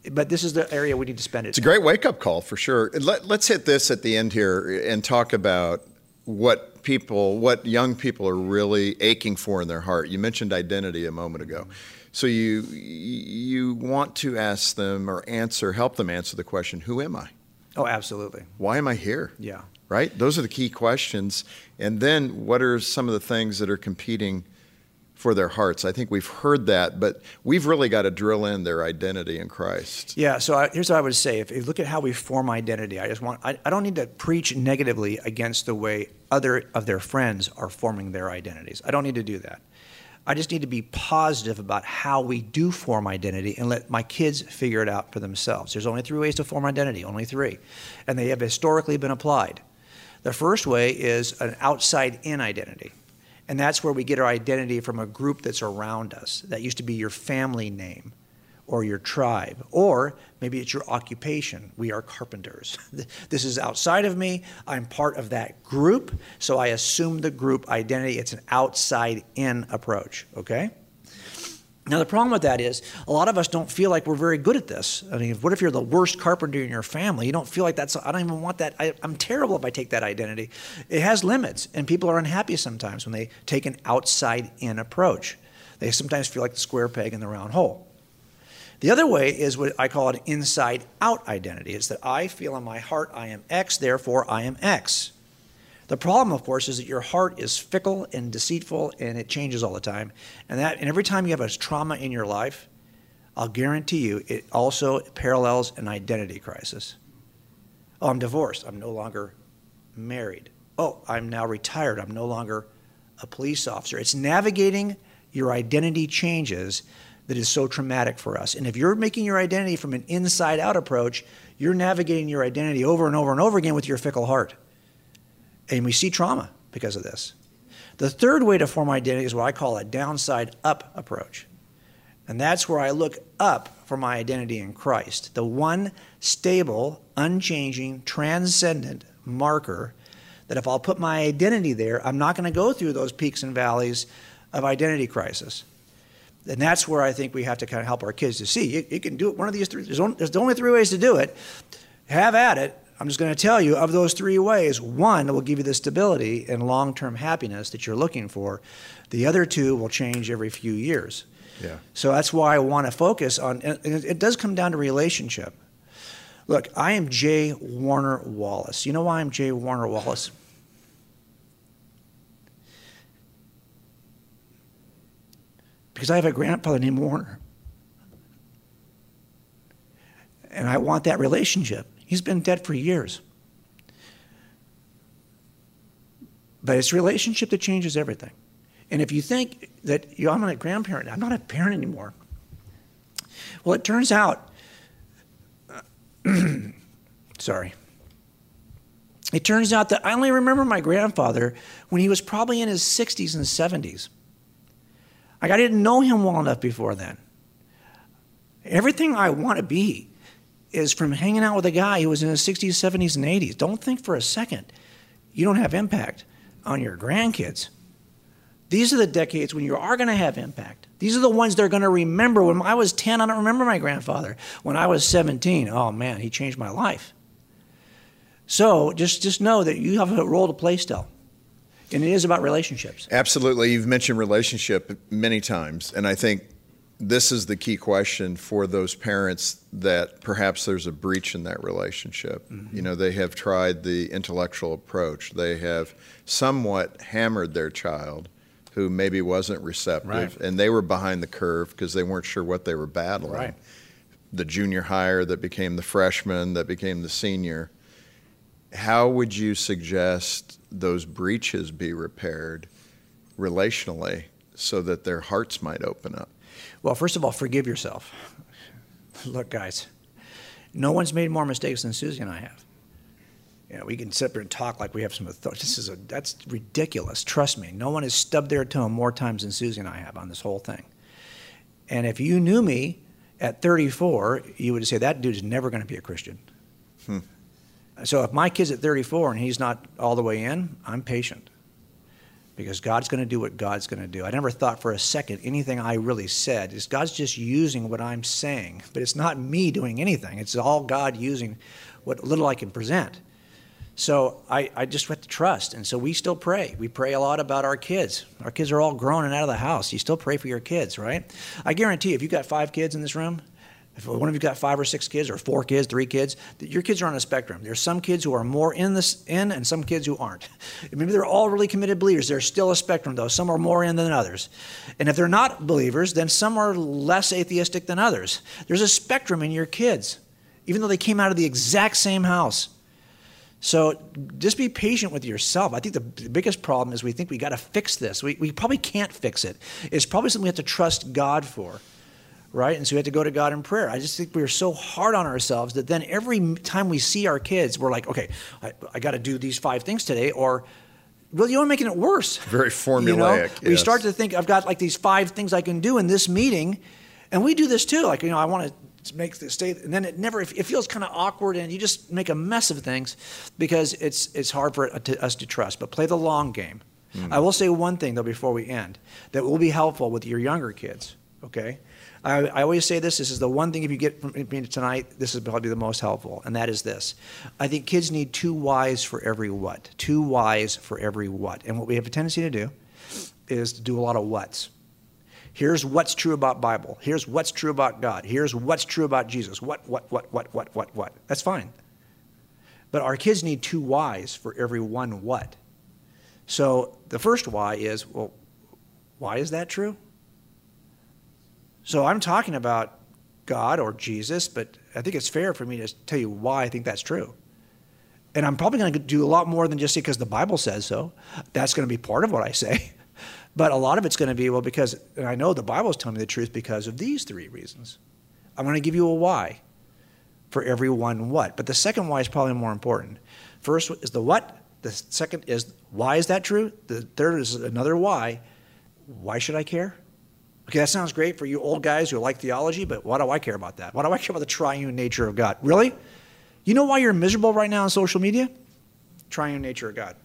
But this is the area we need to spend it. It's a great wake-up call for sure. Let's hit this at the end here and talk about what young people are really aching for in their heart. You mentioned identity a moment ago. So you want to ask them or help them answer the question, who am I? Oh, absolutely. Why am I here? Yeah. Right? Those are the key questions. And then what are some of the things that are competing for their hearts? I think we've heard that, but we've really got to drill in their identity in Christ. Yeah, so here's what I would say. If you look at how we form identity, I don't need to preach negatively against the way other of their friends are forming their identities. I don't need to do that. I just need to be positive about how we do form identity and let my kids figure it out for themselves. There's only 3 ways to form identity, only 3, and they have historically been applied. The first way is an outside-in identity. And that's where we get our identity from a group that's around us. That used to be your family name or your tribe, or maybe it's your occupation. We are carpenters. This is outside of me. I'm part of that group, so I assume the group identity. It's an outside-in approach, okay? Now, the problem with that is a lot of us don't feel like we're very good at this. I mean, what if you're the worst carpenter in your family? You don't feel like that's, I don't even want that. I'm terrible if I take that identity. It has limits, and people are unhappy sometimes when they take an outside-in approach. They sometimes feel like the square peg in the round hole. The other way is what I call an inside-out identity. It's that I feel in my heart I am X, therefore I am X. The problem, of course, is that your heart is fickle and deceitful, and it changes all the time. And every time you have a trauma in your life, I'll guarantee you it also parallels an identity crisis. Oh, I'm divorced. I'm no longer married. Oh, I'm now retired. I'm no longer a police officer. It's navigating your identity changes that is so traumatic for us. And if you're making your identity from an inside-out approach, you're navigating your identity over and over and over again with your fickle heart. And we see trauma because of this. The third way to form identity is what I call a downside-up approach. And that's where I look up for my identity in Christ, the one stable, unchanging, transcendent marker that if I'll put my identity there, I'm not going to go through those peaks and valleys of identity crisis. And that's where I think we have to kind of help our kids to see. You can do it one of these 3. There's only 3 ways to do it. Have at it. I'm just going to tell you, of those 3 ways, one will give you the stability and long-term happiness that you're looking for. The other 2 will change every few years. Yeah. So that's why I want to focus on, and it does come down to relationship. Look, I am J. Warner Wallace. You know why I'm J. Warner Wallace? Because I have a grandfather named Warner. And I want that relationship. He's been dead for years. But it's relationship that changes everything. And if you think that I'm a grandparent, I'm not a parent anymore. Well, it turns out, sorry. It turns out that I only remember my grandfather when he was probably in his 60s and 70s. Like, I didn't know him well enough before then. Everything I want to be is from hanging out with a guy who was in his 60s, 70s, and 80s. Don't think for a second you don't have impact on your grandkids. These are the decades when you are going to have impact. These are the ones they're going to remember. When I was 10, I don't remember my grandfather. When I was 17, oh man, he changed my life. So just know that you have a role to play still. And it is about relationships. Absolutely. You've mentioned relationship many times, and I think this is the key question for those parents that perhaps there's a breach in that relationship. Mm-hmm. You know, they have tried the intellectual approach. They have somewhat hammered their child who maybe wasn't receptive, right, and they were behind the curve because they weren't sure what they were battling. Right. The junior hire that became the freshman, that became the senior. How would you suggest those breaches be repaired relationally so that their hearts might open up? Well, first of all, forgive yourself. Look, guys, no one's made more mistakes than Susie and I have. You know, we can sit there and talk like we have some authority. That's ridiculous. Trust me. No one has stubbed their toe more times than Susie and I have on this whole thing. And if you knew me at 34, you would say, that dude's never going to be a Christian. So if my kid's at 34 and he's not all the way in, I'm patient. because God's going to do what God's going to do. I never thought for a second anything I really said is God's just using what I'm saying, but it's not me doing anything. It's all God using what little I can present. So I just have to trust. And so we still pray. We pray a lot about our kids. Our kids are all grown and out of the house. You still pray for your kids, right? I guarantee if you've got 5 kids in this room, if one of you got 5 or 6 kids or 4 kids, 3 kids, your kids are on a spectrum. There's some kids who are more in and some kids who aren't. Maybe they're all really committed believers. There's still a spectrum, though. Some are more in than others. And if they're not believers, then some are less atheistic than others. There's a spectrum in your kids, even though they came out of the exact same house. So just be patient with yourself. I think the biggest problem is we think we got to fix this. We probably can't fix it. It's probably something we have to trust God for, right? And so we have to go to God in prayer. I just think we're so hard on ourselves that then every time we see our kids, we're like, okay, I got to do these 5 things today, or well, you're making it worse. Very formulaic. You know? We start to think I've got like these 5 things I can do in this meeting, and we do this too. Like, I want to make the state, and then it feels kind of awkward, and you just make a mess of things because it's hard for us to trust. But play the long game. I will say one thing though before we end that will be helpful with your younger kids. Okay, I always say this is the one thing if you get from me tonight, this is probably the most helpful, and that is this. I think kids need 2 whys for every what. 2 whys for every what. And what we have a tendency to do is to do a lot of whats. Here's what's true about Bible. Here's what's true about God. Here's what's true about Jesus. What. That's fine. But our kids need 2 whys for every one what. So the first why is, well, why is that true? So I'm talking about God or Jesus, but I think it's fair for me to tell you why I think that's true. And I'm probably going to do a lot more than just say because the Bible says so. That's going to be part of what I say. But a lot of it's going to be, well, because, and I know the Bible is telling me the truth because of these 3 reasons. I'm going to give you a why for every one what. But the second why is probably more important. First is the what. The second is, why is that true? The third is another why. Why should I care? Okay, that sounds great for you old guys who like theology, but why do I care about that? Why do I care about the triune nature of God? Really? You know why you're miserable right now on social media? Triune nature of God.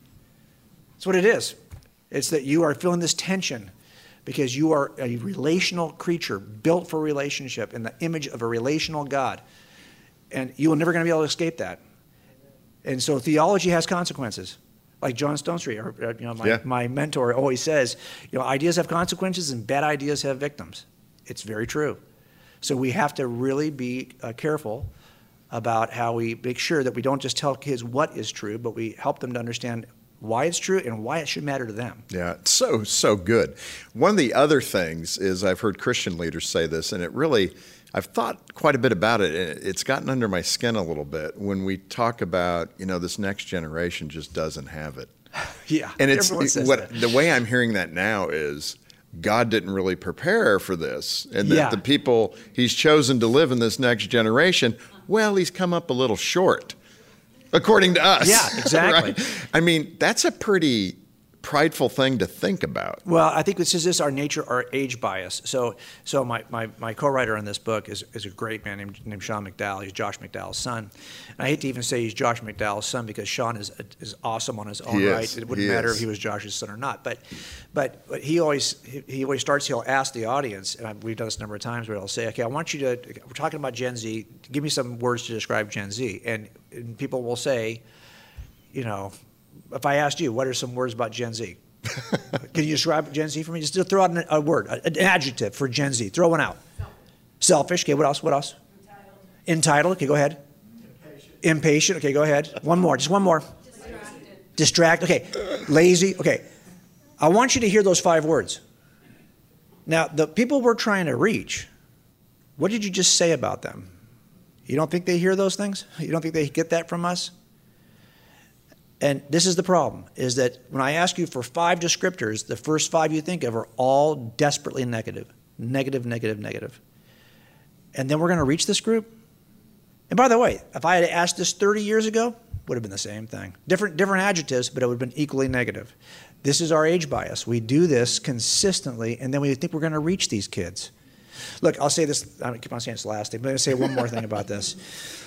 That's what it is. It's that you are feeling this tension because you are a relational creature built for relationship in the image of a relational God. And you are never going to be able to escape that. And so theology has consequences. Like John Stone Street, my mentor always says, ideas have consequences and bad ideas have victims. It's very true. So we have to really be careful about how we make sure that we don't just tell kids what is true, but we help them to understand why it's true and why it should matter to them. Yeah, it's so good. One of the other things is I've heard Christian leaders say this, and I've thought quite a bit about it, and it's gotten under my skin a little bit when we talk about, this next generation just doesn't have it. Yeah, and the way I'm hearing that now is God didn't really prepare for this, and that the people He's chosen to live in this next generation, well, He's come up a little short. According to us. Yeah, exactly. Right? I mean, that's a pretty prideful thing to think about. Well, I think this is our nature, our age bias. So my co-writer on this book is a great man named Sean McDowell. He's Josh McDowell's son. And I hate to even say he's Josh McDowell's son because Sean is awesome on his own right. It wouldn't matter if he was Josh's son or not. But he always starts, he'll ask the audience, and we've done this a number of times where he'll say, okay, I want you to, we're talking about Gen Z, give me some words to describe Gen Z. And people will say, if I asked you, what are some words about Gen Z? Can you describe Gen Z for me? Just throw out a word, an adjective for Gen Z. Throw one out. Selfish. Okay, what else? Entitled. Okay, go ahead. Impatient. Okay, go ahead. One more. Just one more. Distracted. Okay. Lazy. Okay. I want you to hear those 5 words. Now, the people we're trying to reach, what did you just say about them? You don't think they hear those things? You don't think they get that from us? And this is the problem, is that when I ask you for 5 descriptors, the first 5 you think of are all desperately negative. Negative, negative, negative. And then we're going to reach this group? And by the way, if I had asked this 30 years ago, it would have been the same thing. Different adjectives, but it would have been equally negative. This is our age bias. We do this consistently, and then we think we're going to reach these kids. Look, I'll say this. I keep on saying it's the last thing, but I'm going to say one more thing about this.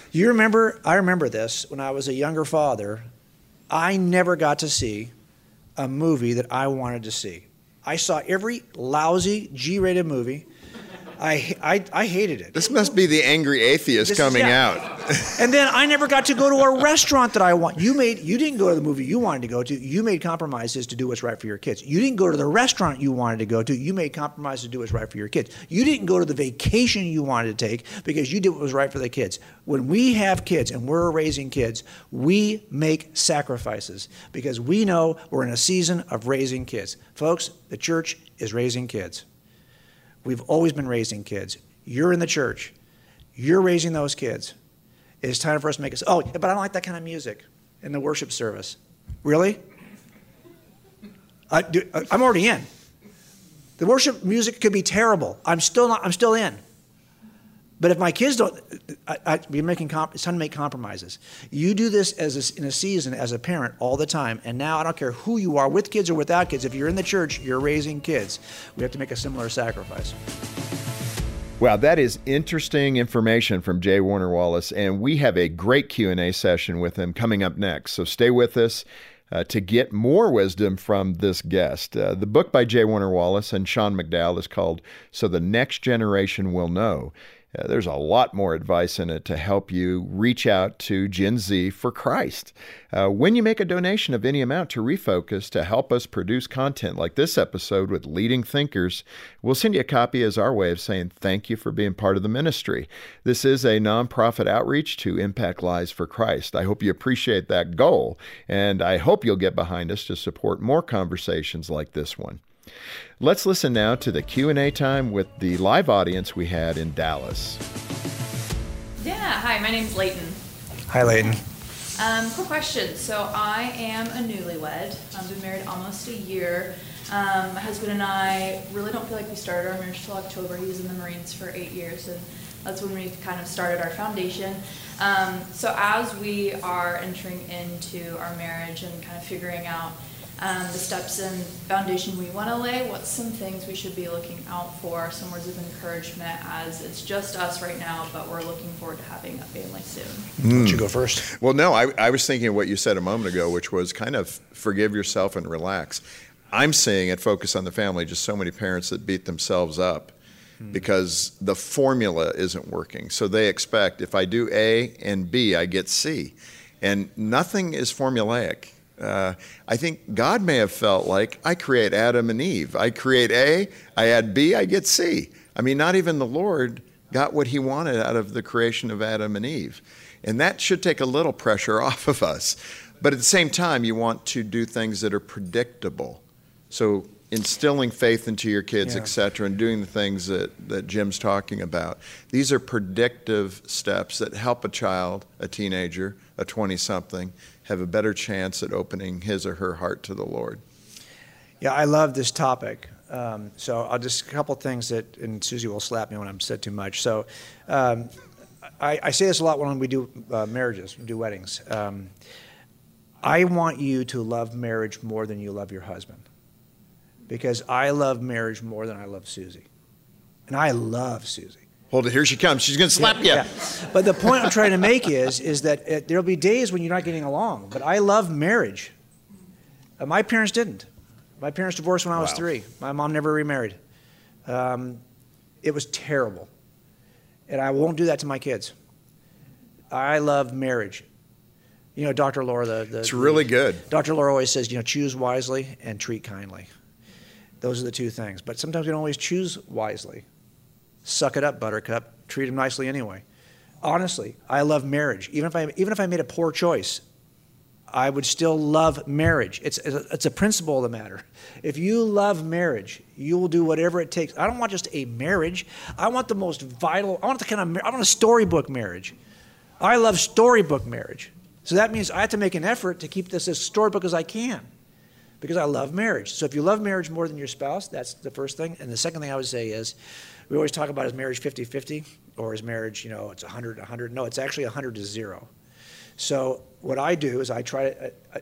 I remember this when I was a younger father. I never got to see a movie that I wanted to see. I saw every lousy G-rated movie. I hated it. This must be the angry atheist coming out. And then I never got to go to a restaurant that I want. You didn't go to the movie you wanted to go to. You made compromises to do what's right for your kids. You didn't go to the restaurant you wanted to go to. You made compromises to do what's right for your kids. You didn't go to the vacation you wanted to take because you did what was right for the kids. When we have kids and we're raising kids, we make sacrifices because we know we're in a season of raising kids. Folks, the church is raising kids. We've always been raising kids. You're in the church. You're raising those kids. It's time for us to make us, but I don't like that kind of music in the worship service. Really? I'm already in. The worship music could be terrible. I'm still in. But if my kids don't, it's time to make compromises. You do this in a season as a parent all the time. And now I don't care who you are, with kids or without kids. If you're in the church, you're raising kids. We have to make a similar sacrifice. Wow, that is interesting information from J. Warner Wallace. And we have a great Q&A session with him coming up next. So stay with us to get more wisdom from this guest. The book by J. Warner Wallace and Sean McDowell is called So the Next Generation Will Know. There's a lot more advice in it to help you reach out to Gen Z for Christ. When you make a donation of any amount to Refocus to help us produce content like this episode with leading thinkers, we'll send you a copy as our way of saying thank you for being part of the ministry. This is a nonprofit outreach to impact lives for Christ. I hope you appreciate that goal, and I hope you'll get behind us to support more conversations like this one. Let's listen now to the Q&A time with the live audience we had in Dallas. Yeah, hi, my name's Leighton. Hi, Leighton. Quick question. So I am a newlywed. I've been married almost a year. My husband and I really don't feel like we started our marriage till October. He was in the Marines for 8 years, and that's when we kind of started our foundation. So as we are entering into our marriage and kind of figuring out the steps and foundation we want to lay, what's some things we should be looking out for, some words of encouragement, as it's just us right now, but we're looking forward to having a family soon. Why don't you go first? Well, no, I was thinking of what you said a moment ago, which was kind of forgive yourself and relax. I'm seeing at Focus on the Family just so many parents that beat themselves up because the formula isn't working. So they expect if I do A and B, I get C. And nothing is formulaic. I think God may have felt like, I create Adam and Eve. I create A, I add B, I get C. I mean, not even the Lord got what he wanted out of the creation of Adam and Eve. And that should take a little pressure off of us. But at the same time, you want to do things that are predictable. So instilling faith into your kids, et cetera, and doing the things that Jim's talking about. These are predictive steps that help a child, a teenager, a 20-something, have a better chance at opening his or her heart to the Lord. Yeah, I love this topic. So I'll just a couple things and Susie will slap me when I'm said too much. So I say this a lot when we do marriages, we do weddings. I want you to love marriage more than you love your husband, because I love marriage more than I love Susie, and I love Susie. Hold it, here she comes. She's going to slap you. Yeah. But the point I'm trying to make is that there'll be days when you're not getting along. But I love marriage. My parents didn't. My parents divorced when I was 3. My mom never remarried. It was terrible. And I won't do that to my kids. I love marriage. You know, Dr. Laura, it's really good. Dr. Laura always says, choose wisely and treat kindly. Those are the two things. But sometimes we don't always choose wisely. Suck it up, buttercup. Treat them nicely anyway. Honestly, I love marriage. Even if I made a poor choice, I would still love marriage. It's a principle of the matter. If you love marriage, you will do whatever it takes. I don't want just a marriage. I want the most vital. I want a storybook marriage. I love storybook marriage. So that means I have to make an effort to keep this as storybook as I can, because I love marriage. So if you love marriage more than your spouse, that's the first thing. And the second thing I would say is, we always talk about is marriage 50-50, or is marriage, it's 100-100. No, it's actually 100-0. So what I do is I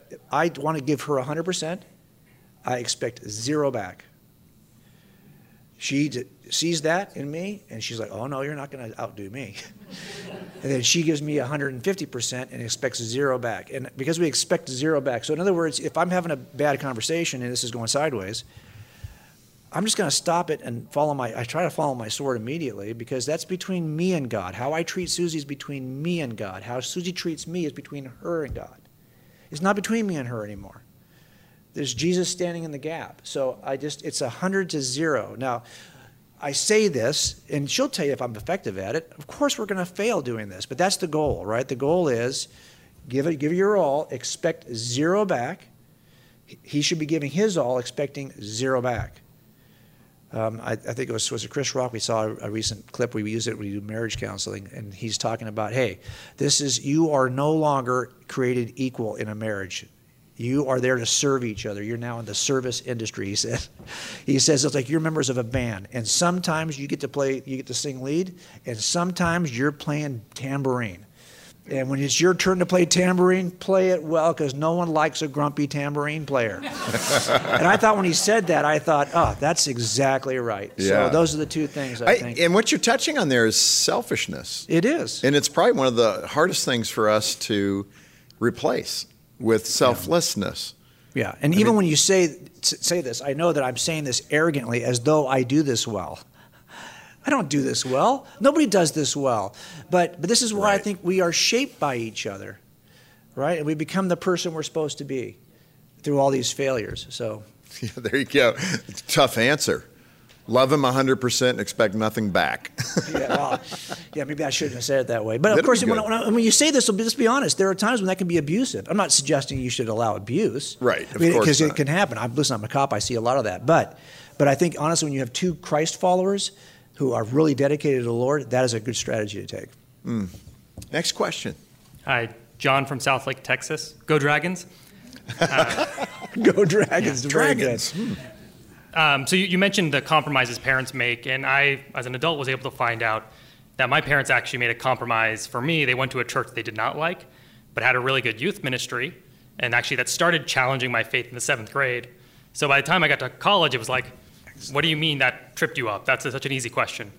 want to give her 100%. I expect 0 back. She sees that in me, and she's like, oh, no, you're not going to outdo me. And then she gives me 150% and expects zero back. And because we expect zero back, so in other words, if I'm having a bad conversation and this is going sideways, I'm just going to stop it and I try to follow my sword immediately, because that's between me and God. How I treat Susie is between me and God. How Susie treats me is between her and God. It's not between me and her anymore. There's Jesus standing in the gap. So it's 100 to 0. Now, I say this, and she'll tell you if I'm effective at it. Of course, we're going to fail doing this, but that's the goal, right? The goal is give your all, expect zero back. He should be giving his all, expecting zero back. I think it was it Chris Rock? We saw a recent clip. We use it when we do marriage counseling, and he's talking about, hey, you are no longer created equal in a marriage. You are there to serve each other. You're now in the service industry, he says. He says it's like you're members of a band, and sometimes you get to sing lead, and sometimes you're playing tambourine. And when it's your turn to play tambourine, play it well, because no one likes a grumpy tambourine player. And I thought when he said that, I thought, oh, that's exactly right. Yeah. So those are the two things I think. And what you're touching on there is selfishness. It is. And it's probably one of the hardest things for us to replace with selflessness. Yeah, and even when you say this, I know that I'm saying this arrogantly as though I do this well. I don't do this well. Nobody does this well. But this is why I think we are shaped by each other, right? And we become the person we're supposed to be through all these failures. So Yeah, there you go. Tough answer. Love him 100% and expect nothing back. Maybe I shouldn't have said it that way. But of course, when you say this, let's be honest, there are times when that can be abusive. I'm not suggesting you should allow abuse. Right, of course because not. it can happen. I'm a cop, I see a lot of that. But I think, honestly, when you have two Christ followers who are really dedicated to the Lord, that is a good strategy to take. Next question. Hi, John from South Lake, Texas. Go Dragons. Go Dragons. Yeah, Very Dragons. So you mentioned the compromises parents make, and I, as an adult, was able to find out that my parents actually made a compromise for me. They went to a church they did not like, but had a really good youth ministry, and actually that started challenging my faith in the 7th grade. So by the time I got to college, it was like, what do you mean that tripped you up? That's such an easy question.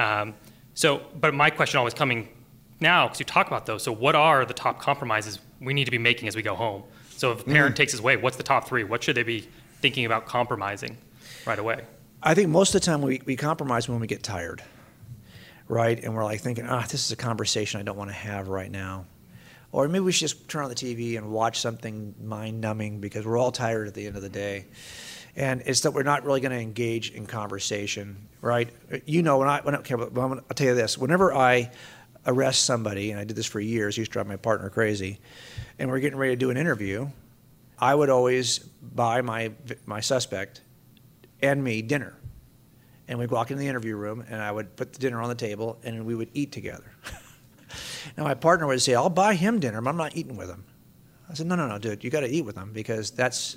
But my question always coming now, because you talk about those, so what are the top compromises we need to be making as we go home? So if a parent takes us away, what's the top 3? What should they be thinking about compromising right away? I think most of the time we compromise when we get tired, right? And we're like thinking, this is a conversation I don't want to have right now. Or maybe we should just turn on the TV and watch something mind-numbing because we're all tired at the end of the day. And it's that we're not really going to engage in conversation, right? You know, I'll tell you this. Whenever I arrest somebody, and I did this for years, used to drive my partner crazy, and we're getting ready to do an interview, I would always buy my suspect and me dinner. And we'd walk into the interview room, and I would put the dinner on the table, and we would eat together. Now, my partner would say, I'll buy him dinner, but I'm not eating with him. I said, no, dude, you got to eat with him because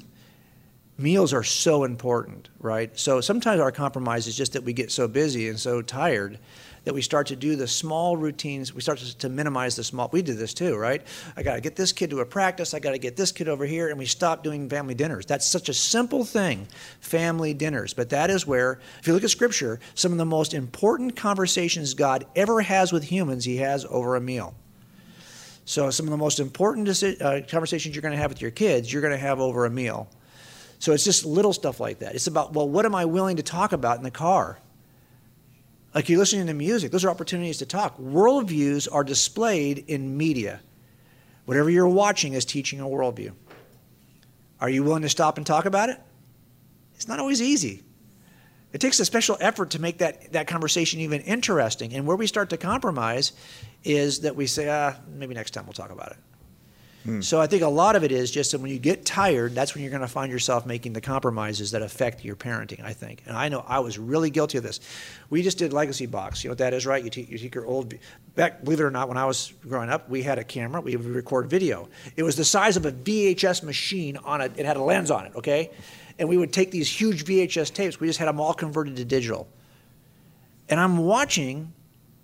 meals are so important, right? So sometimes our compromise is just that we get so busy and so tired that we start to do the small routines. We start to minimize the small. We did this too, right? I got to get this kid to a practice. I got to get this kid over here. And we stop doing family dinners. That's such a simple thing, family dinners. But that is where, if you look at Scripture, some of the most important conversations God ever has with humans, he has over a meal. So some of the most important conversations you're going to have with your kids, you're going to have over a meal. So it's just little stuff like that. It's about, well, what am I willing to talk about in the car? Like you're listening to music. Those are opportunities to talk. Worldviews are displayed in media. Whatever you're watching is teaching a worldview. Are you willing to stop and talk about it? It's not always easy. It takes a special effort to make that conversation even interesting. And where we start to compromise is that we say, maybe next time we'll talk about it. So I think a lot of it is just that when you get tired, that's when you're going to find yourself making the compromises that affect your parenting, I think. And I know I was really guilty of this. We just did Legacy Box. You know what that is, right? You take your old, believe it or not, when I was growing up, we had a camera. We would record video. It was the size of a VHS machine it had a lens on it, okay? And we would take these huge VHS tapes. We just had them all converted to digital. And I'm watching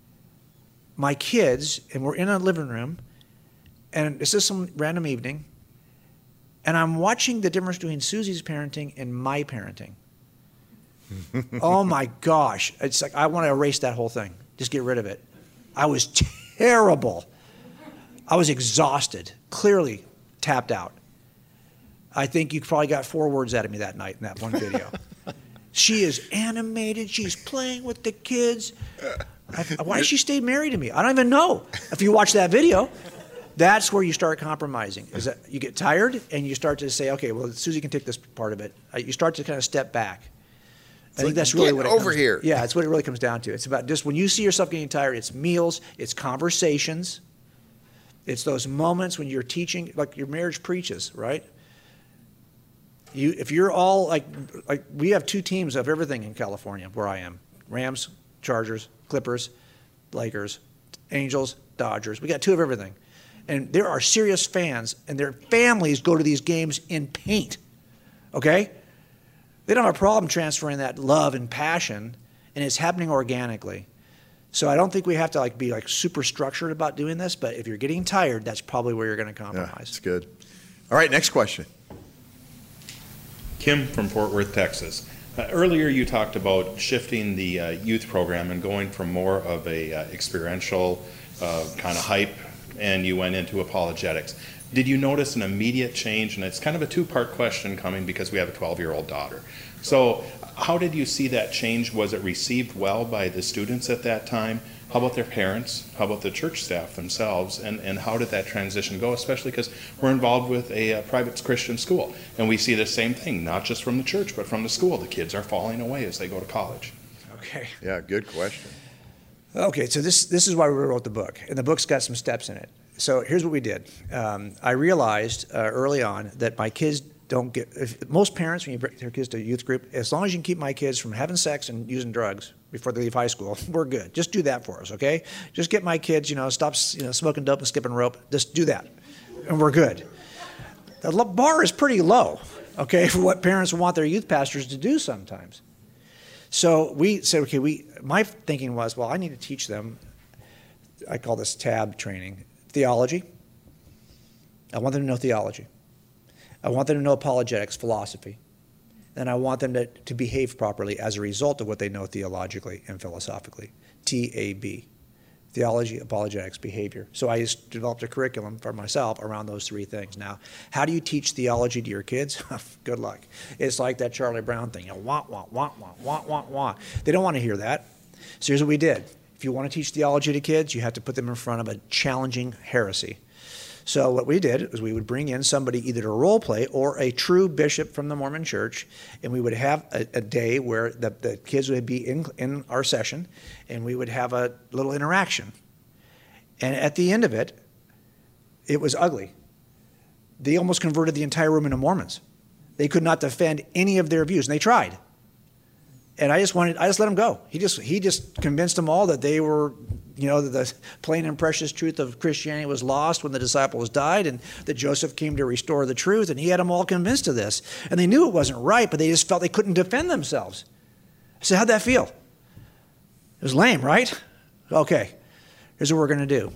my kids, and we're in a living room, and it's just some random evening, and I'm watching the difference between Susie's parenting and my parenting. Oh my gosh. It's like, I want to erase that whole thing. Just get rid of it. I was terrible. I was exhausted, clearly tapped out. I think you probably got 4 words out of me that night in that one video. She is animated. She's playing with the kids. Why does she stay married to me? I don't even know. If you watch that video, that's where you start compromising. Is that you get tired and you start to say, okay, well, Susie can take this part of it. You start to kind of step back. I think that's really what it comes here. Yeah, it's what it really comes down to. It's about just when you see yourself getting tired, it's meals, it's conversations, it's those moments when you're teaching, like your marriage preaches, right? If you're all like we have 2 teams of everything in California where I am: Rams, Chargers, Clippers, Lakers, Angels, Dodgers. We got 2 of everything, and there are serious fans, and their families go to these games in paint. Okay. They don't have a problem transferring that love and passion, and it's happening organically. So I don't think we have to be super structured about doing this, but if you're getting tired, that's probably where you're going to compromise. Yeah, that's good. All right, next question. Kim from Fort Worth, Texas. Earlier you talked about shifting the youth program and going from more of a experiential kind of hype, and you went into apologetics. Did you notice an immediate change? And it's kind of a 2-part question coming because we have a 12-year-old daughter. So how did you see that change? Was it received well by the students at that time? How about their parents? How about the church staff themselves? And how did that transition go? Especially because we're involved with a private Christian school. And we see the same thing, not just from the church, but from the school. The kids are falling away as they go to college. Okay. Yeah, good question. Okay, so this is why we wrote the book, and the book's got some steps in it. So here's what we did. I realized early on that my kids don't get, most parents, when you bring their kids to a youth group, as long as you can keep my kids from having sex and using drugs before they leave high school, we're good. Just do that for us, okay? Just get my kids, stop smoking dope and skipping rope. Just do that, and we're good. The bar is pretty low, okay, for what parents want their youth pastors to do sometimes. So we said, okay, my thinking was, well, I need to teach them, I call this TAB training, theology. I want them to know theology. I want them to know apologetics, philosophy. And I want them to behave properly as a result of what they know theologically and philosophically. TAB. Theology, apologetics, behavior. So I just developed a curriculum for myself around those 3 things. Now, how do you teach theology to your kids? Good luck. It's like that Charlie Brown thing. Wah, wah, wah, wah, wah, wah, wah. They don't want to hear that. So here's what we did. If you want to teach theology to kids, you have to put them in front of a challenging heresy. So what we did is we would bring in somebody either to role play or a true bishop from the Mormon Church, and we would have a day where the kids would be in our session, and we would have a little interaction. And at the end of it, it was ugly. They almost converted the entire room into Mormons. They could not defend any of their views, and they tried. And I just let them go. He just convinced them all that they were, the plain and precious truth of Christianity was lost when the disciples died, and that Joseph came to restore the truth, and he had them all convinced of this. And they knew it wasn't right, but they just felt they couldn't defend themselves. I said, how'd that feel? It was lame, right? Okay, here's what we're going to do.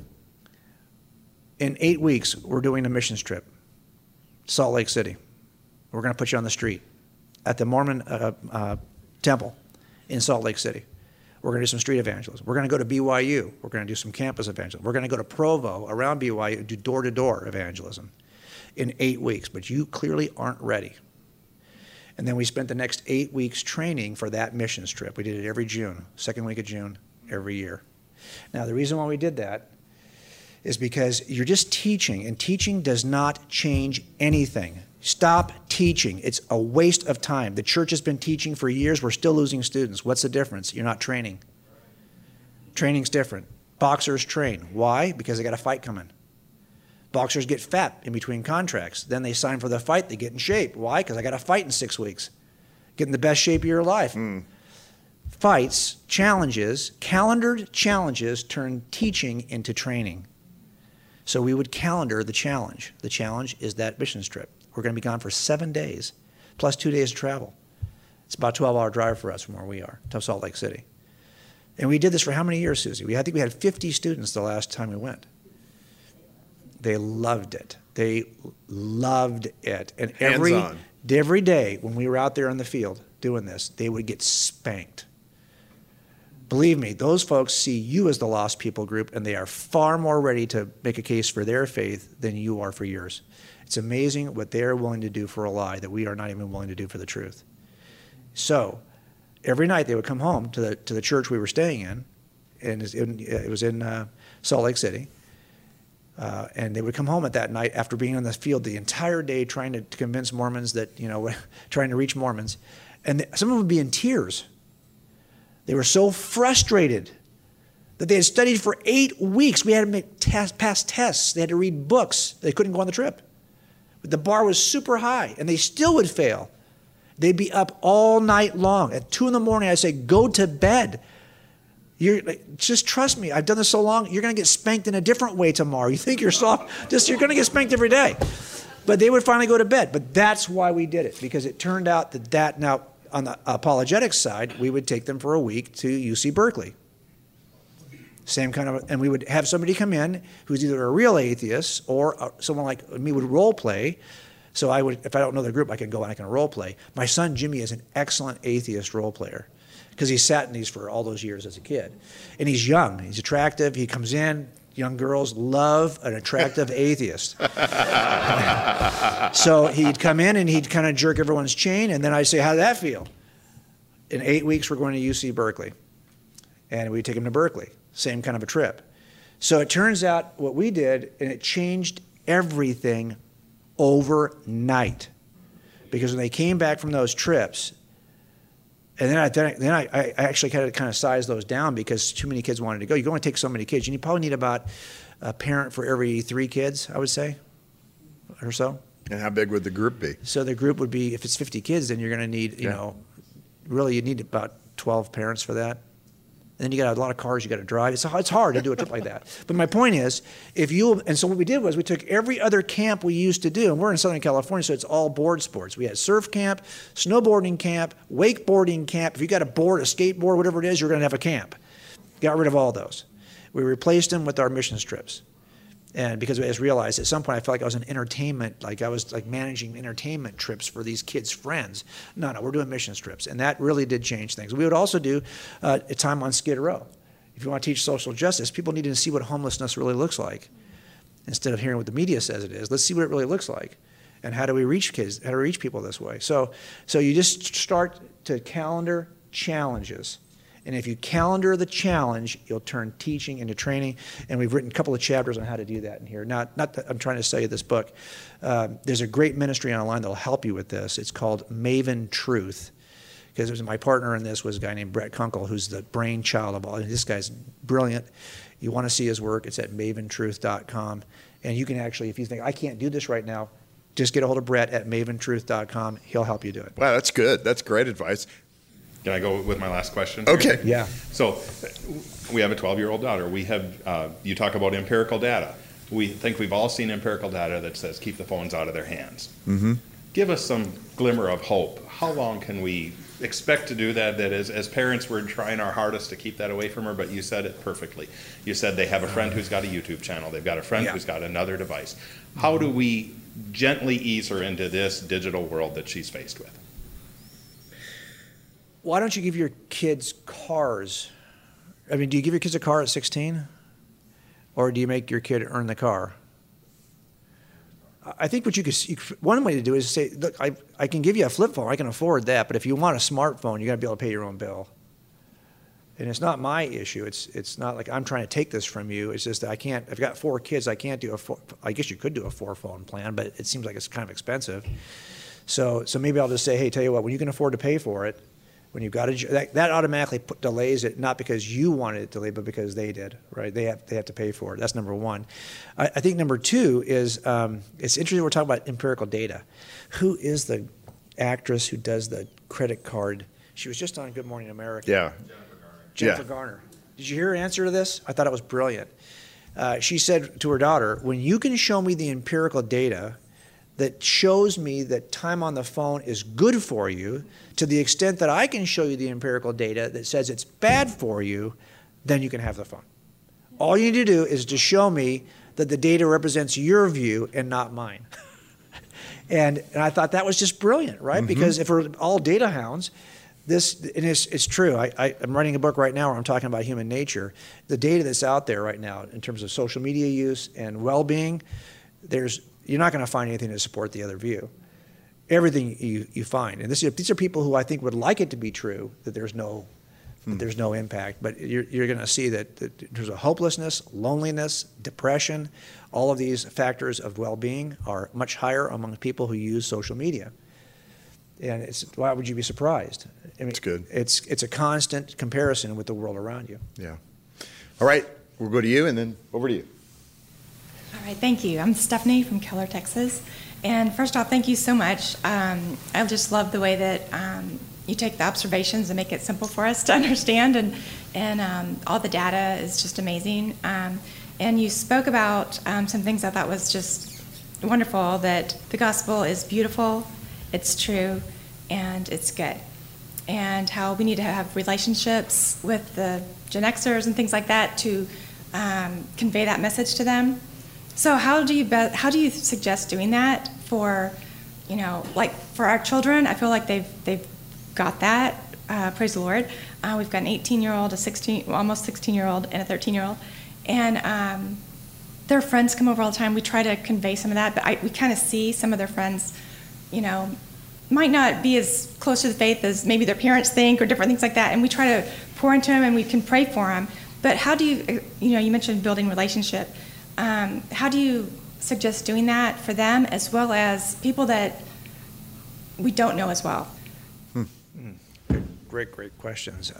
In 8 weeks, we're doing a missions trip, Salt Lake City. We're going to put you on the street at the Mormon temple in Salt Lake City. We're going to do some street evangelism. We're going to go to BYU. We're going to do some campus evangelism. We're going to go to Provo around BYU and do door-to-door evangelism in 8 weeks. But you clearly aren't ready. And then we spent the next 8 weeks training for that missions trip. We did it every June, second week of June, every year. Now, the reason why we did that is because you're just teaching, and teaching does not change anything. Stop teaching. It's a waste of time. The church has been teaching for years. We're still losing students. What's the difference? You're not training. Training's different. Boxers train. Why? Because they got a fight coming. Boxers get fat in between contracts. Then they sign for the fight. They get in shape. Why? Because I got a fight in 6 weeks. Get in the best shape of your life. Fights, challenges, calendared challenges turn teaching into training. So we would calendar the challenge. The challenge is that missions trip. We're going to be gone for 7 days, plus 2 days of travel. It's about a 12-hour drive for us from where we are, to Salt Lake City. And we did this for how many years, Susie? I think we had 50 students the last time we went. They loved it. They loved it. And Every day when we were out there in the field doing this, they would get spanked. Believe me, those folks see you as the lost people group, and they are far more ready to make a case for their faith than you are for yours. It's amazing what they're willing to do for a lie that we are not even willing to do for the truth. So every night they would come home to the church we were staying in, and it was in Salt Lake City. And they would come home at that night after being on the field the entire day trying to convince Mormons that, trying to reach Mormons. And some of them would be in tears. They were so frustrated that they had studied for 8 weeks. We had to make pass tests. They had to read books. They couldn't go on the trip. But the bar was super high, and they still would fail. They'd be up all night long. At 2 in the morning, I'd say, go to bed. Just trust me. I've done this so long. You're going to get spanked in a different way tomorrow. You think you're soft. You're going to get spanked every day. But they would finally go to bed. But that's why we did it, because it turned out that now, on the apologetics side, we would take them for a week to UC Berkeley. Same kind of, and we would have somebody come in who's either a real atheist or someone like me would role play. So I would, if I don't know the group, I can go and I can role play. My son Jimmy is an excellent atheist role player because he sat in these for all those years as a kid. And he's young, he's attractive, he comes in, young girls love an attractive atheist. So he'd come in and he'd kind of jerk everyone's chain, and then I'd say, how did that feel? In 8 weeks, we're going to UC Berkeley. And we'd take him to Berkeley, same kind of a trip. So it turns out what we did, and it changed everything overnight. Because when they came back from those trips, and then I actually kind of sized those down because too many kids wanted to go. You can only take so many kids. You probably need about a parent for every 3 kids, I would say, or so. And how big would the group be? So the group would be, if it's 50 kids, then you're going to need, really you need about 12 parents for that. And then you got a lot of cars you got to drive. It's hard to do a trip like that. But my point is, so what we did was we took every other camp we used to do, and we're in Southern California, so it's all board sports. We had surf camp, snowboarding camp, wakeboarding camp. If you got a board, a skateboard, whatever it is, you're going to have a camp. Got rid of all those. We replaced them with our missions trips. And because I just realized at some point I felt like I was in entertainment, like I was like managing entertainment trips for these kids' friends. No, we're doing missions trips. And that really did change things. We would also do a time on Skid Row. If you want to teach social justice, people need to see what homelessness really looks like. Instead of hearing what the media says it is, let's see what it really looks like. And how do we reach kids? How do we reach people this way? So you just start to calendar challenges. And if you calendar the challenge, you'll turn teaching into training. And we've written a couple of chapters on how to do that in here. Not that I'm trying to sell you this book. There's a great ministry online that will help you with this. It's called Maven Truth. Because my partner in this was a guy named Brett Kunkel, who's the brainchild of all. This guy's brilliant. You want to see his work, it's at maventruth.com. And you can actually, if you think, I can't do this right now, just get a hold of Brett at maventruth.com. He'll help you do it. Wow, that's good. That's great advice. Can I go with my last question? Okay. Yeah. So we have a 12-year-old daughter. We have, you talk about empirical data. We think we've all seen empirical data that says keep the phones out of their hands. Mm-hmm. Give us some glimmer of hope. How long can we expect to do that? That is, as parents, we're trying our hardest to keep that away from her, but you said it perfectly. You said they have a friend who's got a YouTube channel. They've got a friend who's got another device. How do we gently ease her into this digital world that she's faced with? Why don't you give your kids cars? I mean, do you give your kids a car at 16? Or do you make your kid earn the car? I think what one way to do is say, look, I can give you a flip phone, I can afford that, but if you want a smartphone, you got to be able to pay your own bill. And it's not my issue. It's not like I'm trying to take this from you. It's just that I've got 4 kids, I can't do I guess you could do a 4-phone plan, but it seems like it's kind of expensive. So maybe I'll just say, hey, tell you what, when you can afford to pay for it, when you've got that automatically delays it, not because you wanted it delayed, but because they did, right? They have to pay for it. That's number one. I think number 2 is, it's interesting we're talking about empirical data. Who is the actress who does the credit card? She was just on Good Morning America. Yeah. Jennifer Garner. Did you hear her answer to this? I thought it was brilliant. She said to her daughter, when you can show me the empirical data that shows me that time on the phone is good for you, to the extent that I can show you the empirical data that says it's bad for you, then you can have the phone. All you need to do is to show me that the data represents your view and not mine. And I thought that was just brilliant, right? Because if we're all data hounds, it's true. I'm writing a book right now where I'm talking about human nature. The data that's out there right now in terms of social media use and well-being, you're not going to find anything to support the other view. Everything you find, and these are people who I think would like it to be true that there's no impact, but you're going to see that there's a hopelessness, loneliness, depression. All of these factors of well-being are much higher among people who use social media. And why would you be surprised? I mean, it's good. It's a constant comparison with the world around you. Yeah. All right, we'll go to you, and then over to you. All right, thank you. I'm Stephanie from Keller, Texas. And first off, thank you so much. I just love the way that you take the observations and make it simple for us to understand, and all the data is just amazing. And you spoke about some things I thought was just wonderful, that the gospel is beautiful, it's true, and it's good. And how we need to have relationships with the Gen Xers and things like that to convey that message to them. So how do you suggest doing that for, like for our children? I feel like they've got that. Praise the Lord. We've got an 18-year-old, almost 16-year-old, and a 13-year-old, and their friends come over all the time. We try to convey some of that, but we kind of see some of their friends, might not be as close to the faith as maybe their parents think, or different things like that. And we try to pour into them, and we can pray for them. But how do you, you mentioned building relationship. How do you suggest doing that for them, as well as people that we don't know as well? Great questions.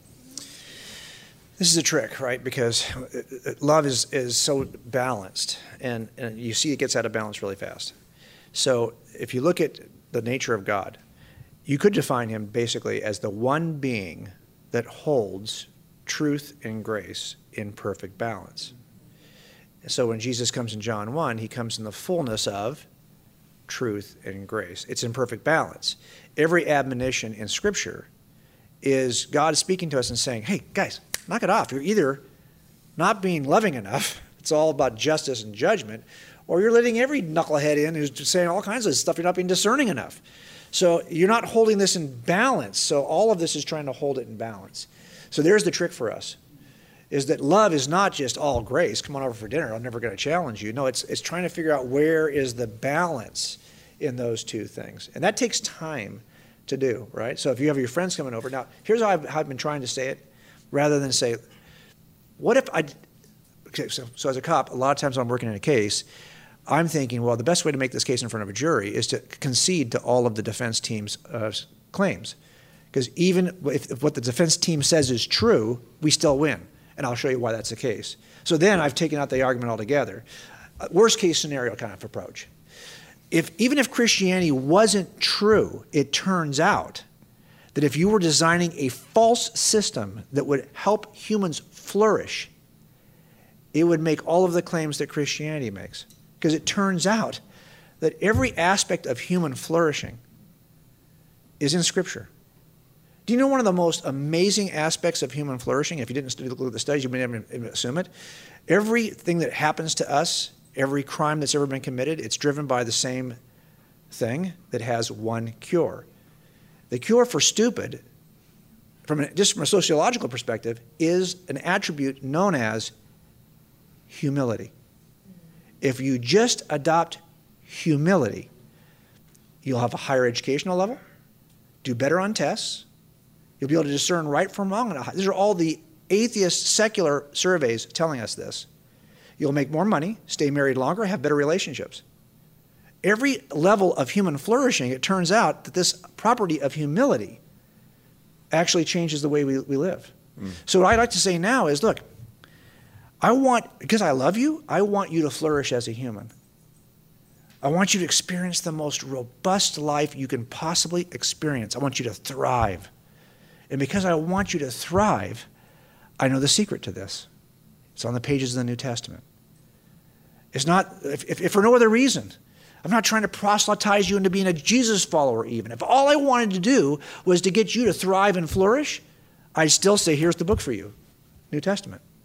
This is a trick, right? Because love is so balanced, and you see it gets out of balance really fast. So if you look at the nature of God, you could define him basically as the one being that holds truth and grace in perfect balance. So when Jesus comes in John 1, he comes in the fullness of truth and grace. It's in perfect balance. Every admonition in Scripture is God speaking to us and saying, hey, guys, knock it off. You're either not being loving enough, it's all about justice and judgment, or you're letting every knucklehead in who's just saying all kinds of stuff. You're not being discerning enough. So you're not holding this in balance. So all of this is trying to hold it in balance. So there's the trick for us, is that love is not just all grace. Come on over for dinner. I'm never going to challenge you. No, it's trying to figure out where is the balance in those two things. And that takes time to do, right? So if you have your friends coming over. Now, here's how I've been trying to say it, rather than say, what if I... Okay, so as a cop, a lot of times when I'm working in a case, I'm thinking, well, the best way to make this case in front of a jury is to concede to all of the defense team's claims. Because even if what the defense team says is true, we still win. And I'll show you why that's the case. So then I've taken out the argument altogether. Worst case scenario kind of approach. Even if Christianity wasn't true, it turns out that if you were designing a false system that would help humans flourish, it would make all of the claims that Christianity makes. Because it turns out that every aspect of human flourishing is in Scripture. Do you know one of the most amazing aspects of human flourishing? If you didn't look at the studies, you may never assume it. Everything that happens to us, every crime that's ever been committed, it's driven by the same thing that has one cure. The cure for stupid, just from a sociological perspective, is an attribute known as humility. If you just adopt humility, you'll have a higher educational level, do better on tests, you'll be able to discern right from wrong. These are all the atheist secular surveys telling us this. You'll make more money, stay married longer, have better relationships. Every level of human flourishing, it turns out that this property of humility actually changes the way we live. So what I'd like to say now is, look, because I love you, I want you to flourish as a human. I want you to experience the most robust life you can possibly experience. I want you to thrive. And because I want you to thrive, I know the secret to this. It's on the pages of the New Testament. It's not, if for no other reason, I'm not trying to proselytize you into being a Jesus follower even. If all I wanted to do was to get you to thrive and flourish, I'd still say, here's the book for you, New Testament.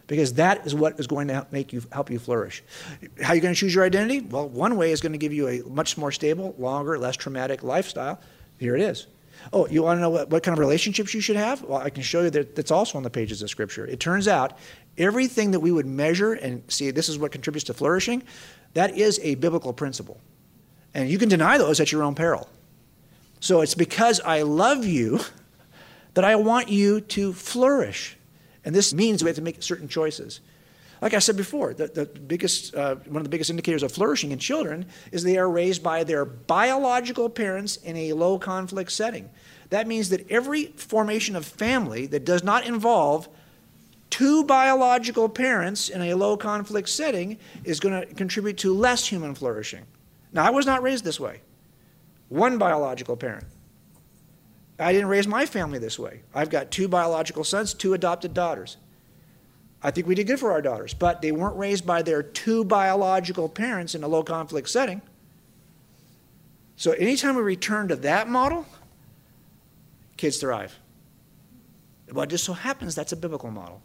because that is what is going to help you flourish. How are you going to choose your identity? Well, one way is going to give you a much more stable, longer, less traumatic lifestyle. Here it is. Oh, you want to know what kind of relationships you should have? Well, I can show you that that's also on the pages of Scripture. It turns out everything that we would measure and see this is what contributes to flourishing, that is a biblical principle. And you can deny those at your own peril. So it's because I love you that I want you to flourish. And this means we have to make certain choices. Like I said before, one of the biggest indicators of flourishing in children is they are raised by their biological parents in a low conflict setting. That means that every formation of family that does not involve two biological parents in a low conflict setting is going to contribute to less human flourishing. Now, I was not raised this way. One biological parent. I didn't raise my family this way. I've got 2 biological sons, 2 adopted daughters. I think we did good for our daughters, but they weren't raised by their 2 biological parents in a low conflict setting. So anytime we return to that model, kids thrive. Well, it just so happens that's a biblical model.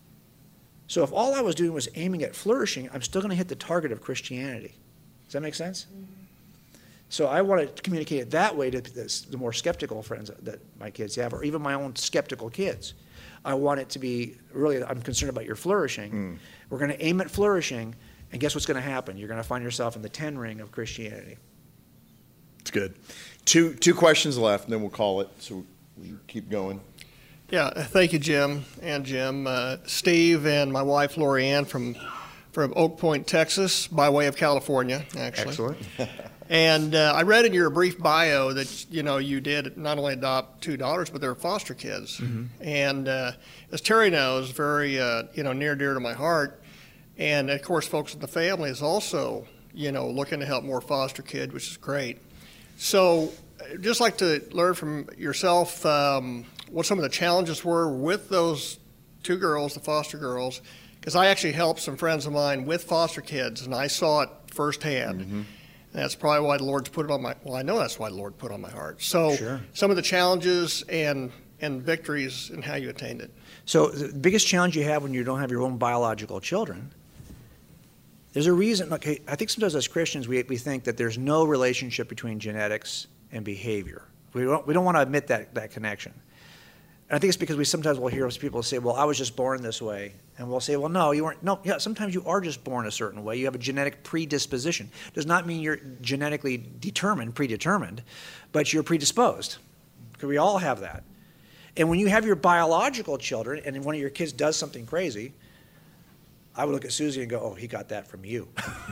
So if all I was doing was aiming at flourishing, I'm still going to hit the target of Christianity. Does that make sense? Mm-hmm. So I want to communicate it that way to the more skeptical friends that my kids have, or even my own skeptical kids. I want it to be, really, I'm concerned about your flourishing. We're going to aim at flourishing, and guess what's going to happen? You're going to find yourself in the 10 ring of Christianity. It's good. Two questions left, and then we'll call it, so we keep going. Yeah, thank you, Jim and Jim. Steve and my wife, Lori Ann, from Oak Point, Texas, by way of California, actually. Excellent. And I read in your brief bio that, you did not only adopt 2 daughters, but they're foster kids. Mm-hmm. And as Terry knows, very, near dear to my heart. And, of course, folks in the family is also, looking to help more foster kids, which is great. So I'd just like to learn from yourself what some of the challenges were with those 2 girls, the foster girls, because I actually helped some friends of mine with foster kids, and I saw it firsthand. Mm-hmm. And that's probably why the Lord's put it on I know that's why the Lord put it on my heart. So sure. Some of the challenges and victories and how you attained it. So the biggest challenge you have when you don't have your own biological children, there's a reason. Okay, I think sometimes as Christians we think that there's no relationship between genetics and behavior. We don't want to admit that connection. And I think it's because we sometimes will hear people say, well, I was just born this way. And we'll say, well, no, you weren't. No, yeah, sometimes you are just born a certain way. You have a genetic predisposition. Does not mean you're genetically predetermined, but you're predisposed. Because we all have that. And when you have your biological children and one of your kids does something crazy, I would look at Susie and go, oh, he got that from you.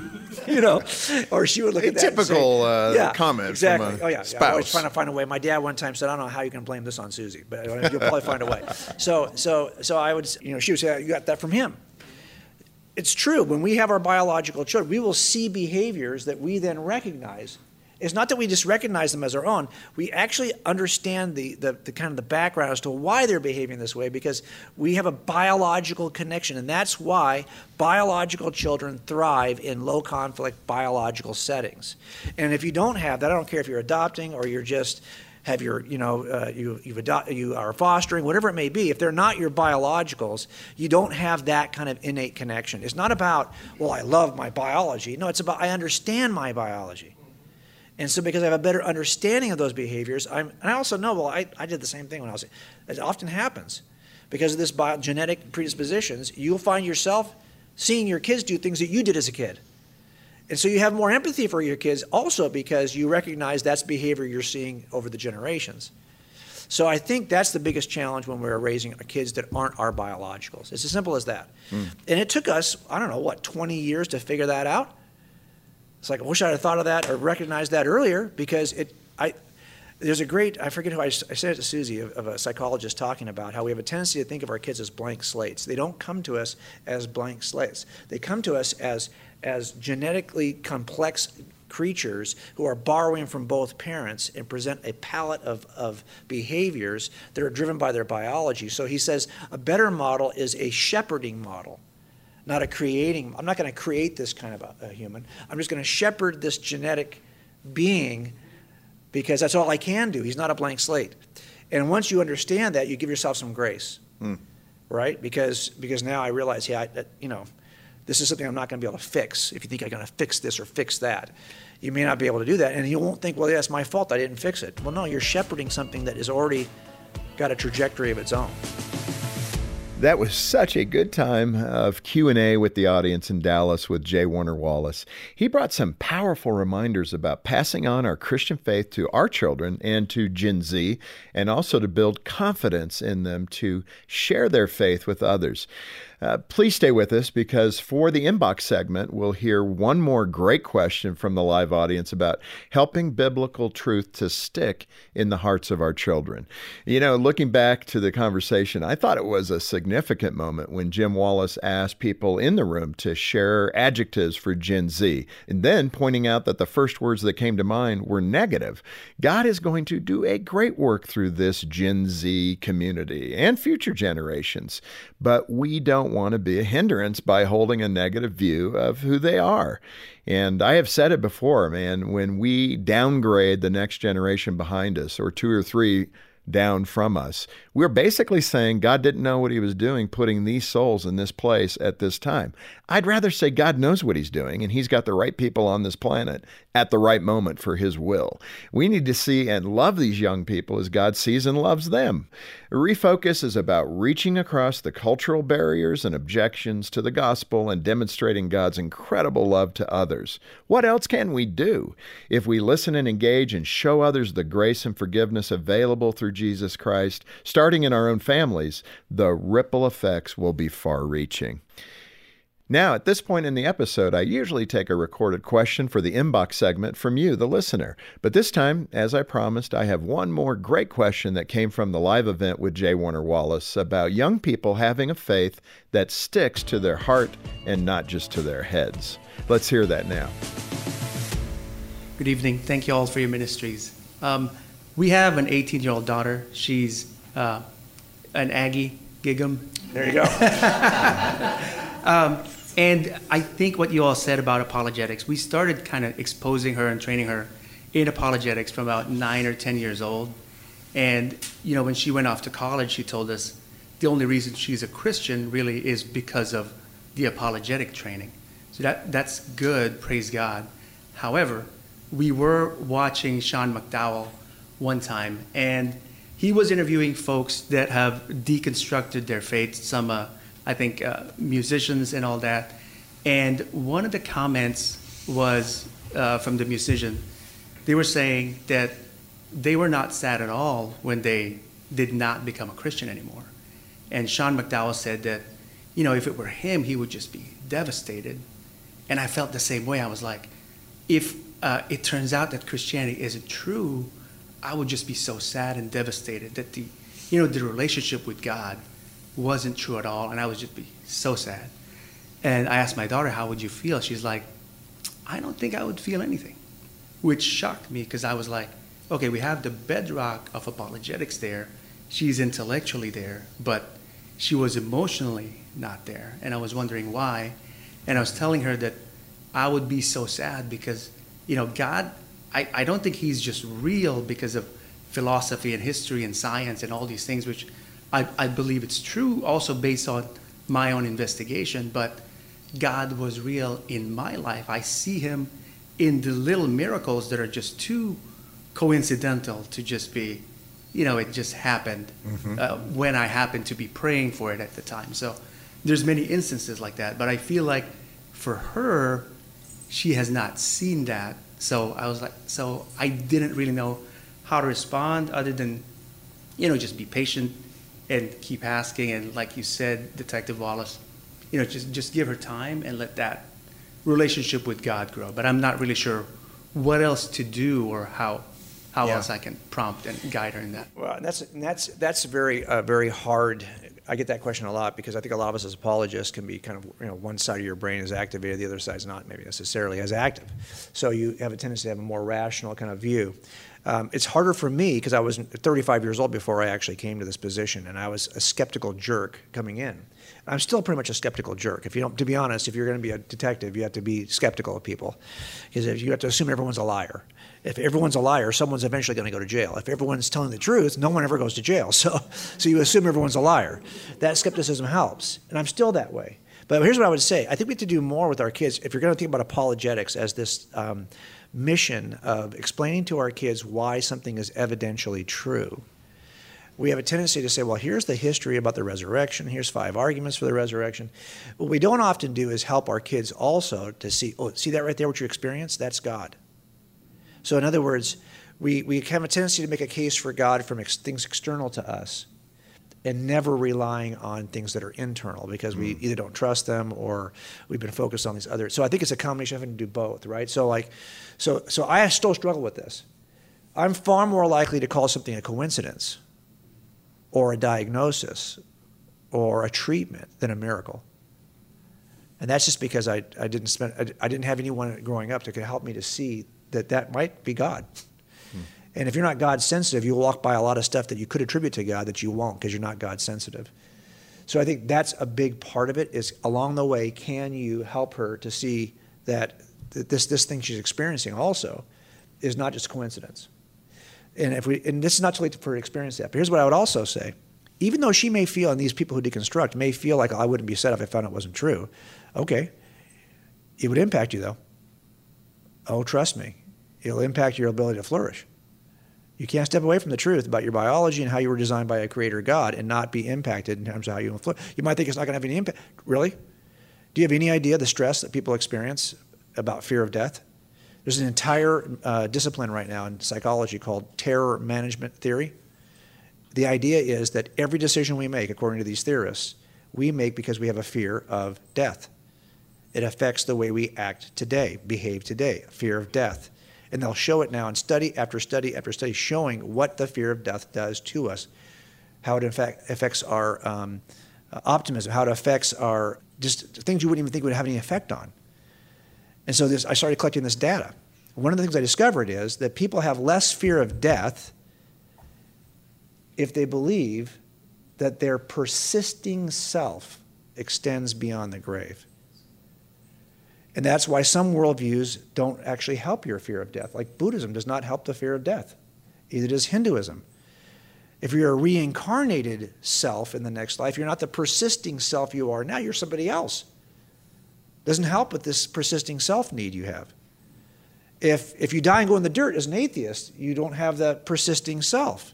Or she would look at that typical and say, comment exactly. from a spouse. I'm always trying to find a way. My dad one time said, I don't know how you can blame this on Susie, but you'll probably find a way. So I would, she would say, you got that from him. It's true. When we have our biological children, we will see behaviors that we then recognize. It's not that we just recognize them as our own. We actually understand the kind of the background as to why they're behaving this way, because we have a biological connection, and that's why biological children thrive in low conflict biological settings. And if you don't have that, I don't care if you're adopting or you're just have you are fostering, whatever it may be. If they're not your biologicals, you don't have that kind of innate connection. It's not about, well, I love my biology. No, it's about I understand my biology. And so because I have a better understanding of those behaviors, and I also know, well, I did the same thing when I was, it often happens. Because of this genetic predispositions, you'll find yourself seeing your kids do things that you did as a kid. And so you have more empathy for your kids also because you recognize that's behavior you're seeing over the generations. So I think that's the biggest challenge when we're raising kids that aren't our biologicals. It's as simple as that. And it took us, 20 years to figure that out? It's like, I wish I had thought of that or recognized that earlier, because there's a great, I forget who I said it to Susie, of a psychologist talking about how we have a tendency to think of our kids as blank slates. They don't come to us as blank slates. They come to us as genetically complex creatures who are borrowing from both parents and present a palette of behaviors that are driven by their biology. So he says a better model is a shepherding model. Not a creating. I'm not going to create this kind of a human. I'm just going to shepherd this genetic being because that's all I can do. He's not a blank slate. And once you understand that, you give yourself some grace. right? Because now I realize, this is something I'm not going to be able to fix. If you think I'm going to fix this or fix that, you may not be able to do that. And you won't think, well, yeah, it's my fault I didn't fix it. Well, no, you're shepherding something that has already got a trajectory of its own. That was such a good time of Q&A with the audience in Dallas with J. Warner Wallace. He brought some powerful reminders about passing on our Christian faith to our children and to Gen Z, and also to build confidence in them to share their faith with others. Please stay with us, because for the inbox segment, we'll hear one more great question from the live audience about helping biblical truth to stick in the hearts of our children. Looking back to the conversation, I thought it was a significant moment when Jim Wallace asked people in the room to share adjectives for Gen Z, and then pointing out that the first words that came to mind were negative. God is going to do a great work through this Gen Z community and future generations, but we don't want to be a hindrance by holding a negative view of who they are. And I have said it before, man, when we downgrade the next generation behind us, or 2 or 3 down from us, we're basically saying God didn't know what he was doing putting these souls in this place at this time. I'd rather say God knows what he's doing, and he's got the right people on this planet at the right moment for his will. We need to see and love these young people as God sees and loves them. Refocus is about reaching across the cultural barriers and objections to the gospel and demonstrating God's incredible love to others. What else can we do? If we listen and engage and show others the grace and forgiveness available through Jesus Christ, starting in our own families, the ripple effects will be far-reaching. Now, at this point in the episode, I usually take a recorded question for the inbox segment from you, the listener. But this time, as I promised, I have one more great question that came from the live event with J. Warner Wallace about young people having a faith that sticks to their heart and not just to their heads. Let's hear that now. Good evening. Thank you all for your ministries. We have an 18-year-old daughter. She's an Aggie, Gig'em. There you go. And I think what you all said about apologetics, we started kind of exposing her and training her in apologetics from about 9 or 10 years old. And, when she went off to college, she told us the only reason she's a Christian really is because of the apologetic training. So that's good, praise God. However, we were watching Sean McDowell one time, and he was interviewing folks that have deconstructed their faith, some musicians and all that. And one of the comments was from the musician. They were saying that they were not sad at all when they did not become a Christian anymore. And Sean McDowell said that, if it were him, he would just be devastated. And I felt the same way. I was like, if it turns out that Christianity isn't true, I would just be so sad and devastated that the relationship with God wasn't true at all, and I would just be so sad. And I asked my daughter, how would you feel? She's like, I don't think I would feel anything, which shocked me, because I was like, okay, we have the bedrock of apologetics there. She's intellectually there, but she was emotionally not there. And I was wondering why. And I was telling her that I would be so sad because, God, I don't think he's just real because of philosophy and history and science and all these things, which I believe it's true also based on my own investigation, but God was real in my life. I see him in the little miracles that are just too coincidental to just be, it just happened when I happened to be praying for it at the time. So there's many instances like that, but I feel like for her, she has not seen that. So I didn't really know how to respond other than, just be patient and keep asking. And like you said, Detective Wallace, just give her time and let that relationship with God grow. But I'm not really sure what else to do or how else I can prompt and guide her in that. Well, that's very hard. I get that question a lot because I think a lot of us as apologists can be kind of, one side of your brain is activated, the other side's not maybe necessarily as active. So you have a tendency to have a more rational kind of view. It's harder for me because I was 35 years old before I actually came to this position, and I was a skeptical jerk coming in. I'm still pretty much a skeptical jerk. If you don't, to be honest, if you're going to be a detective, you have to be skeptical of people, because you have to assume everyone's a liar. If everyone's a liar, someone's eventually going to go to jail. If everyone's telling the truth, no one ever goes to jail. So you assume everyone's a liar. That skepticism helps, and I'm still that way. But here's what I would say. I think we have to do more with our kids. If you're going to think about apologetics as this mission of explaining to our kids why something is evidentially true, we have a tendency to say, well, here's the history about the resurrection. Here's 5 arguments for the resurrection. What we don't often do is help our kids also to see, oh, see that right there, what you experienced? That's God. So in other words, we have a tendency to make a case for God from things external to us and never relying on things that are internal because we either don't trust them or we've been focused on these other. So I think it's a combination of having to do both, right? So I still struggle with this. I'm far more likely to call something a coincidence or a diagnosis or a treatment than a miracle. And that's just because I didn't have anyone growing up that could help me to see that might be God. And if you're not God sensitive, you'll walk by a lot of stuff that you could attribute to God that you won't because you're not God sensitive. So I think that's a big part of it is along the way, can you help her to see that this thing she's experiencing also is not just coincidence. And this is not too late for her to experience that. But here's what I would also say. Even though she may feel, and these people who deconstruct may feel like, oh, I wouldn't be set if I found it wasn't true. Okay. It would impact you, though. Oh, trust me. It'll impact your ability to flourish. You can't step away from the truth about your biology and how you were designed by a creator God and not be impacted in terms of how you will flourish. You might think it's not going to have any impact. Really? Do you have any idea the stress that people experience about fear of death? There's an entire discipline right now in psychology called terror management theory. The idea is that every decision we make, according to these theorists, we make because we have a fear of death. It affects the way we act today, behave today, fear of death. And they'll show it now in study after study after study, showing what the fear of death does to us, how it affects our optimism, how it affects our just things you wouldn't even think would have any effect on. And so I started collecting this data. One of the things I discovered is that people have less fear of death if they believe that their persisting self extends beyond the grave. And that's why some worldviews don't actually help your fear of death. Like Buddhism does not help the fear of death. Either does Hinduism. If you're a reincarnated self in the next life, you're not the persisting self you are now, you're somebody else. Doesn't help with this persisting self need you have. If you die and go in the dirt as an atheist, you don't have that persisting self.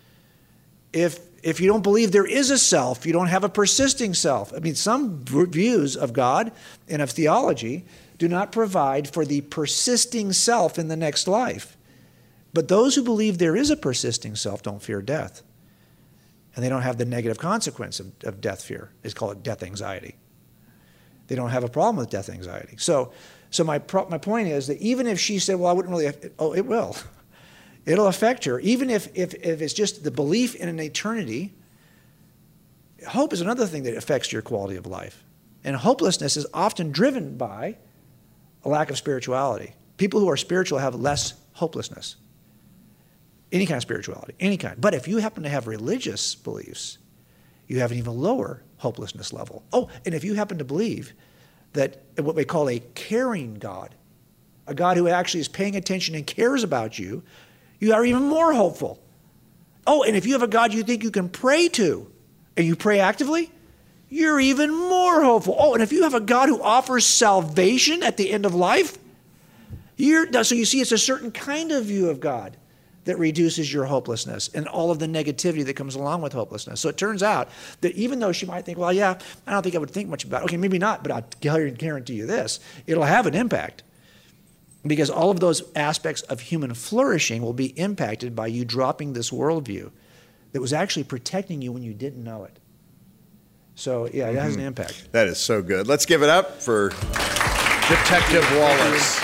If you don't believe there is a self, you don't have a persisting self. I mean, some views of God and of theology do not provide for the persisting self in the next life. But those who believe there is a persisting self don't fear death. And they don't have the negative consequence of death fear. They call it death anxiety. They don't have a problem with death anxiety. So my point is that even if she said, well, I wouldn't really, it will. It'll affect her. Even if it's just the belief in an eternity, hope is another thing that affects your quality of life. And hopelessness is often driven by a lack of spirituality. People who are spiritual have less hopelessness. Any kind of spirituality, any kind. But if you happen to have religious beliefs, you have an even lower hopelessness level. Oh, and if you happen to believe that what we call a caring God, a God who actually is paying attention and cares about you, you are even more hopeful. Oh, and if you have a God you think you can pray to, and you pray actively, you're even more hopeful. Oh, and if you have a God who offers salvation at the end of life, so you see it's a certain kind of view of God that reduces your hopelessness and all of the negativity that comes along with hopelessness. So it turns out that even though she might think, well, yeah, I don't think I would think much about it. Okay, maybe not, but I'll guarantee you this. It'll have an impact. Because all of those aspects of human flourishing will be impacted by you dropping this worldview that was actually protecting you when you didn't know it. So, yeah, it has an impact. That is so good. Let's give it up for Detective Wallace.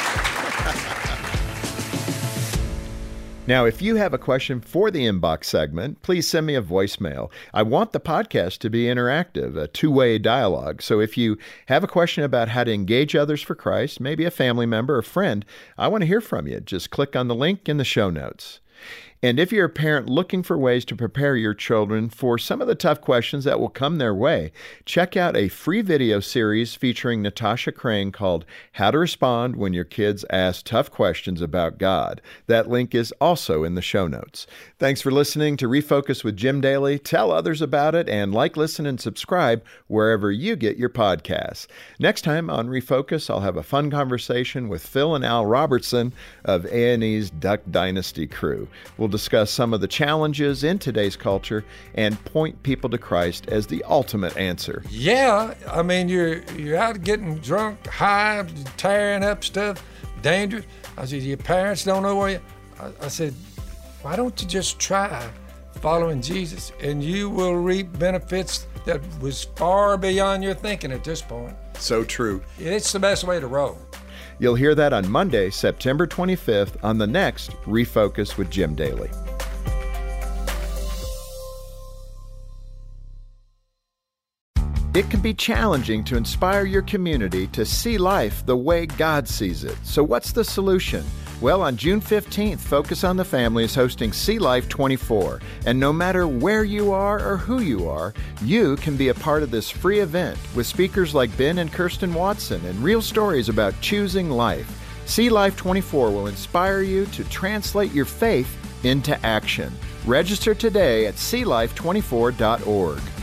Now, if you have a question for the Inbox segment, please send me a voicemail. I want the podcast to be interactive, a two-way dialogue. So if you have a question about how to engage others for Christ, maybe a family member or friend, I want to hear from you. Just click on the link in the show notes. And if you're a parent looking for ways to prepare your children for some of the tough questions that will come their way, check out a free video series featuring Natasha Crane called How to Respond When Your Kids Ask Tough Questions About God. That link is also in the show notes. Thanks for listening to Refocus with Jim Daly. Tell others about it and like, listen, and subscribe wherever you get your podcasts. Next time on Refocus, I'll have a fun conversation with Phil and Al Robertson of A&E's Duck Dynasty crew. We'll discuss some of the challenges in today's culture and point people to Christ as the ultimate answer. Yeah, I mean, you're out getting drunk, high, tearing up stuff, dangerous. I said, your parents don't know where you... I said, why don't you just try following Jesus and you will reap benefits that was far beyond your thinking at this point. So true. It's the best way to roll. You'll hear that on Monday, September 25th on the next Refocus with Jim Daly. It can be challenging to inspire your community to see life the way God sees it. So what's the solution? Well, on June 15th, Focus on the Family is hosting See Life 24. And no matter where you are or who you are, you can be a part of this free event with speakers like Ben and Kirsten Watson and real stories about choosing life. See Life 24 will inspire you to translate your faith into action. Register today at seelife24.org.